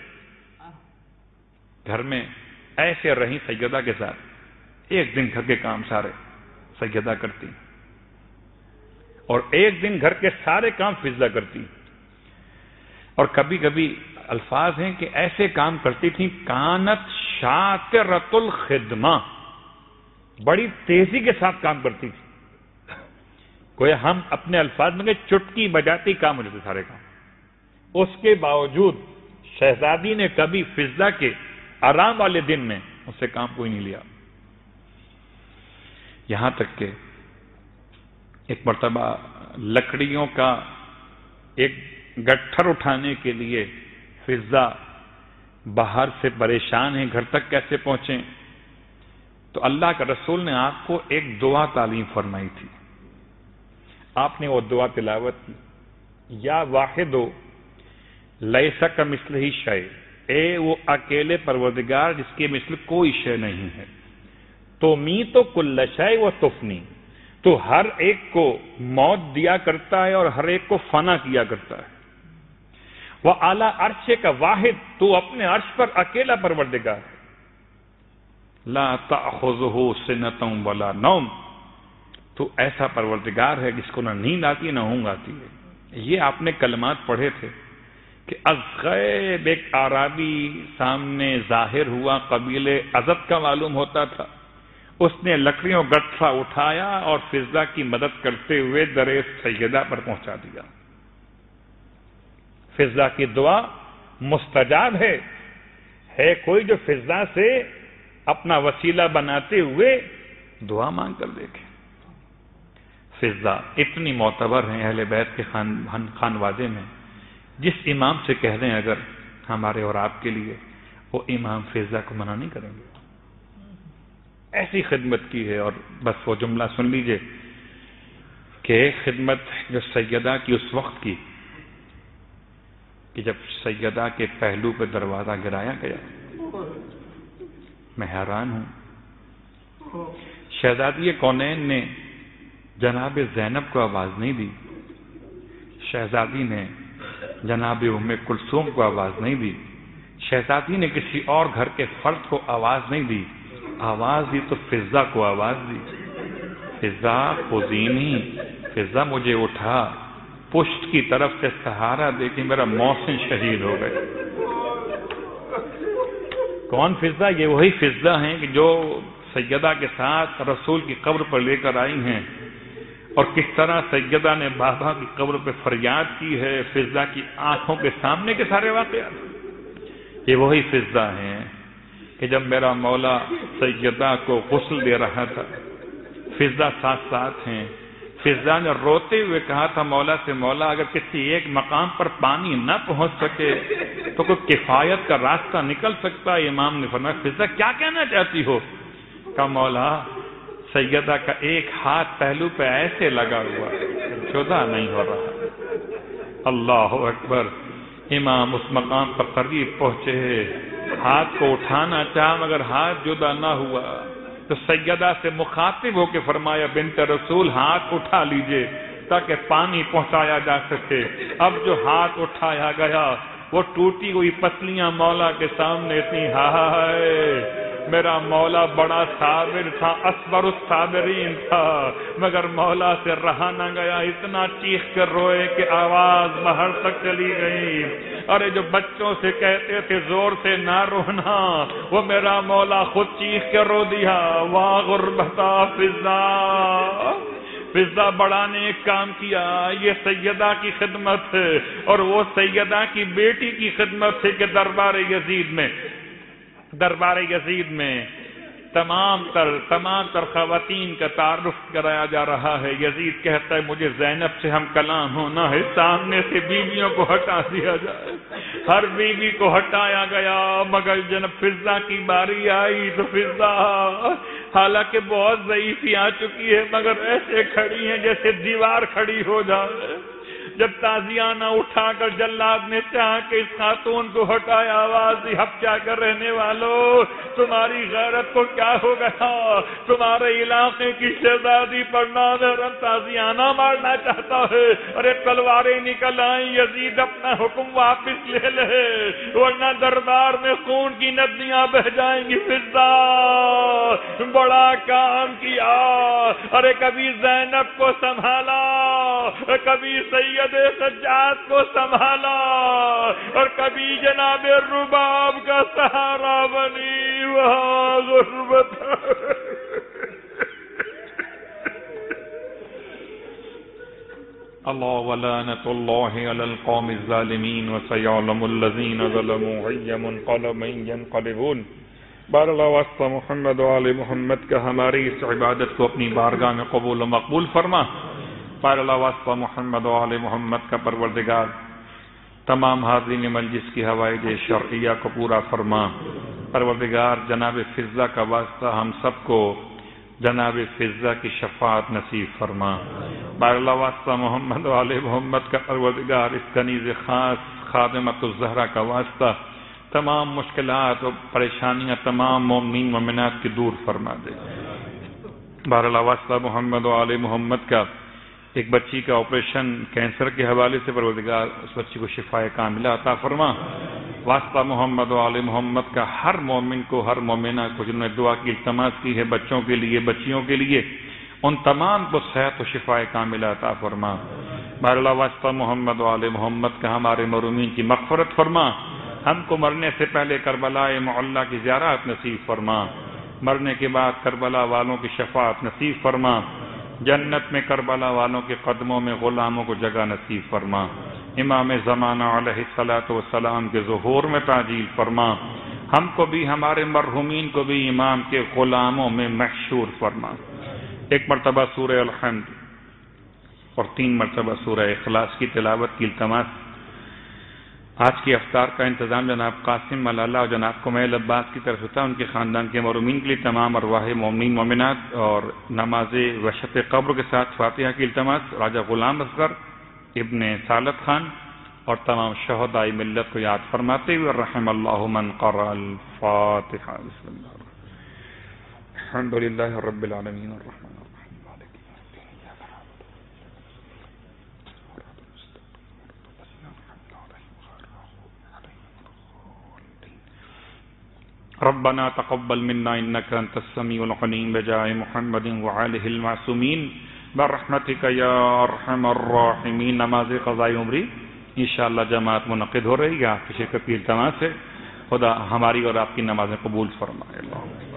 گھر میں ایسے رہی سیدہ کے ساتھ، ایک دن گھر کے کام سارے سیدہ کرتی اور ایک دن گھر کے سارے کام فضہ کرتی. اور کبھی کبھی الفاظ ہیں کہ ایسے کام کرتی تھیں، کانت شاکرۃ الخدمہ، بڑی تیزی کے ساتھ کام کرتی تھی. کوئی ہم اپنے الفاظ میں کہ چٹکی بجاتی کام ہو جاتے سارے کام. اس کے باوجود شہزادی نے کبھی فضہ کے آرام والے دن میں اس سے کام کوئی نہیں لیا. یہاں تک کہ ایک مرتبہ لکڑیوں کا ایک گٹھر اٹھانے کے لیے فضہ باہر سے پریشان ہیں، گھر تک کیسے پہنچیں، تو اللہ کا رسول نے آپ کو ایک دعا تعلیم فرمائی تھی. آپ نے وہ دعا تلاوت کی، یا واحد لیس کمثلہ شیء، اے وہ اکیلے پروردگار جس کے مثل کوئی شے نہیں ہے. تو می تو کل شیء و تفنی، تو ہر ایک کو موت دیا کرتا ہے اور ہر ایک کو فنا کیا کرتا ہے. وہ اعلیٰ عرش کا واحد، تو اپنے عرش پر اکیلا پروردگار ہے. لا تأخذہ سنۃ ولا نوم، تو ایسا پروردگار ہے جس کو نہ نیند آتی نہ اونگ آتی ہے. یہ آپ نے کلمات پڑھے تھے کہ از غیب ایک عربی سامنے ظاہر ہوا، قبیلے ازد کا معلوم ہوتا تھا. اس نے لکڑیوں گٹھا اٹھایا اور فضہ کی مدد کرتے ہوئے در سیدہ پر پہنچا دیا. فضہ کی دعا مستجاب ہے. ہے کوئی جو فضہ سے اپنا وسیلہ بناتے ہوئے دعا مانگ کر دیکھے. فضہ اتنی معتبر ہیں اہل بیت کے خان خانوادے میں، جس امام سے کہہ دیں اگر ہمارے اور آپ کے لیے، وہ امام فضہ کو منع نہیں کریں گے. ایسی خدمت کی ہے. اور بس وہ جملہ سن لیجئے کہ خدمت جو سیدہ کی اس وقت کی کہ جب سیدہ کے پہلو پہ دروازہ گرایا گیا، میں حیران ہوں. شہزادی کونین نے جناب زینب کو آواز نہیں دی، شہزادی نے جناب ام کلثوم کو آواز نہیں دی، شہزادی نے کسی اور گھر کے فرد کو آواز نہیں دی. آواز دی تو فضہ کو آواز دی. فضہ خذینی، فضہ مجھے اٹھا. پشت کی طرف سے سہارا دے کے میرا محسن شہید ہو گئے. کون فضہ؟ یہ وہی فضہ ہیں کہ جو سیدہ کے ساتھ رسول کی قبر پر لے کر آئی ہیں، اور کس طرح سیدہ نے بابا کی قبر پہ فریاد کی ہے. فضہ کی آنکھوں کے سامنے کے سارے واقعات. یہ وہی فضہ ہیں کہ جب میرا مولا سیدہ کو غسل دے رہا تھا، فضہ ساتھ ساتھ ہیں. فضہ نے روتے ہوئے کہا تھا مولا سے، مولا اگر کسی ایک مقام پر پانی نہ پہنچ سکے تو کوئی کفایت کا راستہ نکل سکتا ہے. امام نے فرمایا فضہ کیا کہنا چاہتی ہو؟ کہا مولا سیدہ کا ایک ہاتھ پہلو پہ ایسے لگا ہوا جدا نہیں ہو رہا. اللہ اکبر. امام اس مقام پر قریب پہنچے، ہاتھ کو اٹھانا چاہا مگر ہاتھ جدا نہ ہوا، تو سیدہ سے مخاطب ہو کے فرمایا بنت رسول ہاتھ اٹھا لیجئے تاکہ پانی پہنچایا جا سکے. اب جو ہاتھ اٹھایا گیا وہ ٹوٹی ہوئی پسلیاں مولا کے سامنے تھیں. ہائے میرا مولا بڑا صابر تھا، اصبر الصابرین تھا، مگر مولا سے رہا نہ گیا. اتنا چیخ کر روئے کہ آواز باہر تک چلی گئی. ارے جو بچوں سے کہتے تھے زور سے نہ رونا، وہ میرا مولا خود چیخ کر رو دیا. واہ غربتا فضہ. فضہ بڑا نے ایک کام کیا. یہ سیدہ کی خدمت ہے اور وہ سیدہ کی بیٹی کی خدمت ہے کہ دربار یزید میں دربار یزید میں تمام تر تمام تر خواتین کا تعارف کرایا جا رہا ہے. یزید کہتا ہے مجھے زینب سے ہم کلام ہونا ہے، سامنے سے بیویوں کو ہٹا دیا جائے. ہر بیوی کو ہٹایا گیا مگر جب فضہ کی باری آئی تو فضہ حالانکہ بہت ضعیفی آ چکی ہے مگر ایسے کھڑی ہیں جیسے دیوار کھڑی ہو جائے. جب تازیانہ اٹھا کر جلاد نے چاہ کے اس خاتون کو ہٹایا، آواز دی، ہفچا کر رہنے والوں، تمہاری غیرت کو کیا ہو گیا؟ تمہارے علاقے کی شہزادی پر ناظرن تازیانہ مارنا چاہتا ہے؟ ارے تلواریں نکل آئیں، یزید اپنا حکم واپس لے لے ورنہ دربار میں خون کی ندیاں بہ جائیں گی۔ فضا بڑا کام کیا، ارے کبھی زینب کو سنبھالا، کبھی سید سجاد کو سنبھالا، اور کبھی جناب رباب کا سہارا بنی وہاں غربت۔ اللہ ولعنۃ اللہ علی القوم الظالمین وسیعلم الذین ظلموا ای منقلب ینقلبون۔ بار اللہ واسطہ محمد و آل محمد کا ہماری اس عبادت کو اپنی بارگاہ میں قبول و مقبول فرما۔ بار اللہ واسطہ محمد و آل محمد کا پروردگار تمام حاضرین مجلس کی حوائج شرعیہ کو پورا فرما۔ پروردگار جناب فضہ کا واسطہ ہم سب کو جناب فضہ کی شفاعت نصیب فرما۔ بار اللہ واسطہ محمد و آل محمد کا پروردگار اس کنیز خاص خادمۃ الزہرا کا واسطہ تمام مشکلات و پریشانیاں تمام مومنین مومنات کی دور فرما دے۔ بار اللہ واسطہ محمد و آل محمد کا ایک بچی کا آپریشن کینسر کے حوالے سے پروردگار اس بچی کو شفاء کاملہ عطا فرما۔ واسطہ محمد و آل محمد کا ہر مومن کو، ہر مومنہ کو جنہوں نے دعا کی التماس کی ہے بچوں کے لیے، بچیوں کے لیے، ان تمام کو صحت و شفاء کاملہ عطا فرما۔ بار اللہ واسطہ محمد و آل محمد کا ہمارے مرحومین کی مغفرت فرما۔ ہم کو مرنے سے پہلے کربلا معلیٰ کی زیارت نصیب فرما، مرنے کے بعد کربلا والوں کی شفاعت نصیب فرما، جنت میں کربلا والوں کے قدموں میں غلاموں کو جگہ نصیب فرما، امام زمانہ علیہ الصلاۃ والسلام کے ظہور میں تعجیل فرما، ہم کو بھی ہمارے مرحومین کو بھی امام کے غلاموں میں محشور فرما۔ ایک مرتبہ سورہ الحمد اور تین مرتبہ سورہ اخلاص کی تلاوت کی التماس۔ آج کی افطار کا انتظام جناب قاسم ملالہ اور جناب کمیل عباس کی طرف ہوتا ہے، ان کے خاندان کے مرحومین کے لیے تمام ارواح مومنین مومنات، اور نماز وحشت قبر کے ساتھ فاتحہ کی التماس راجہ غلام اصغر ابن سالت خان اور تمام شہداء ملت کو یاد فرماتے ہوئے رحم اللہ من قرأ الفاتحہ۔ بسم اللہ الحمد للہ رب العالمین الرحمن ربنا تقبل منا انك انت السميع العليم بجاه محمد وعليه المعصومين برحمتك يا ارحم الراحمین۔ نماز قضاء عمری انشاءاللہ جماعت منعقد ہو رہی ہے، آپ کی شرکت کی التماس ہے، خدا ہماری اور آپ کی نمازیں قبول فرمائے۔ اللہ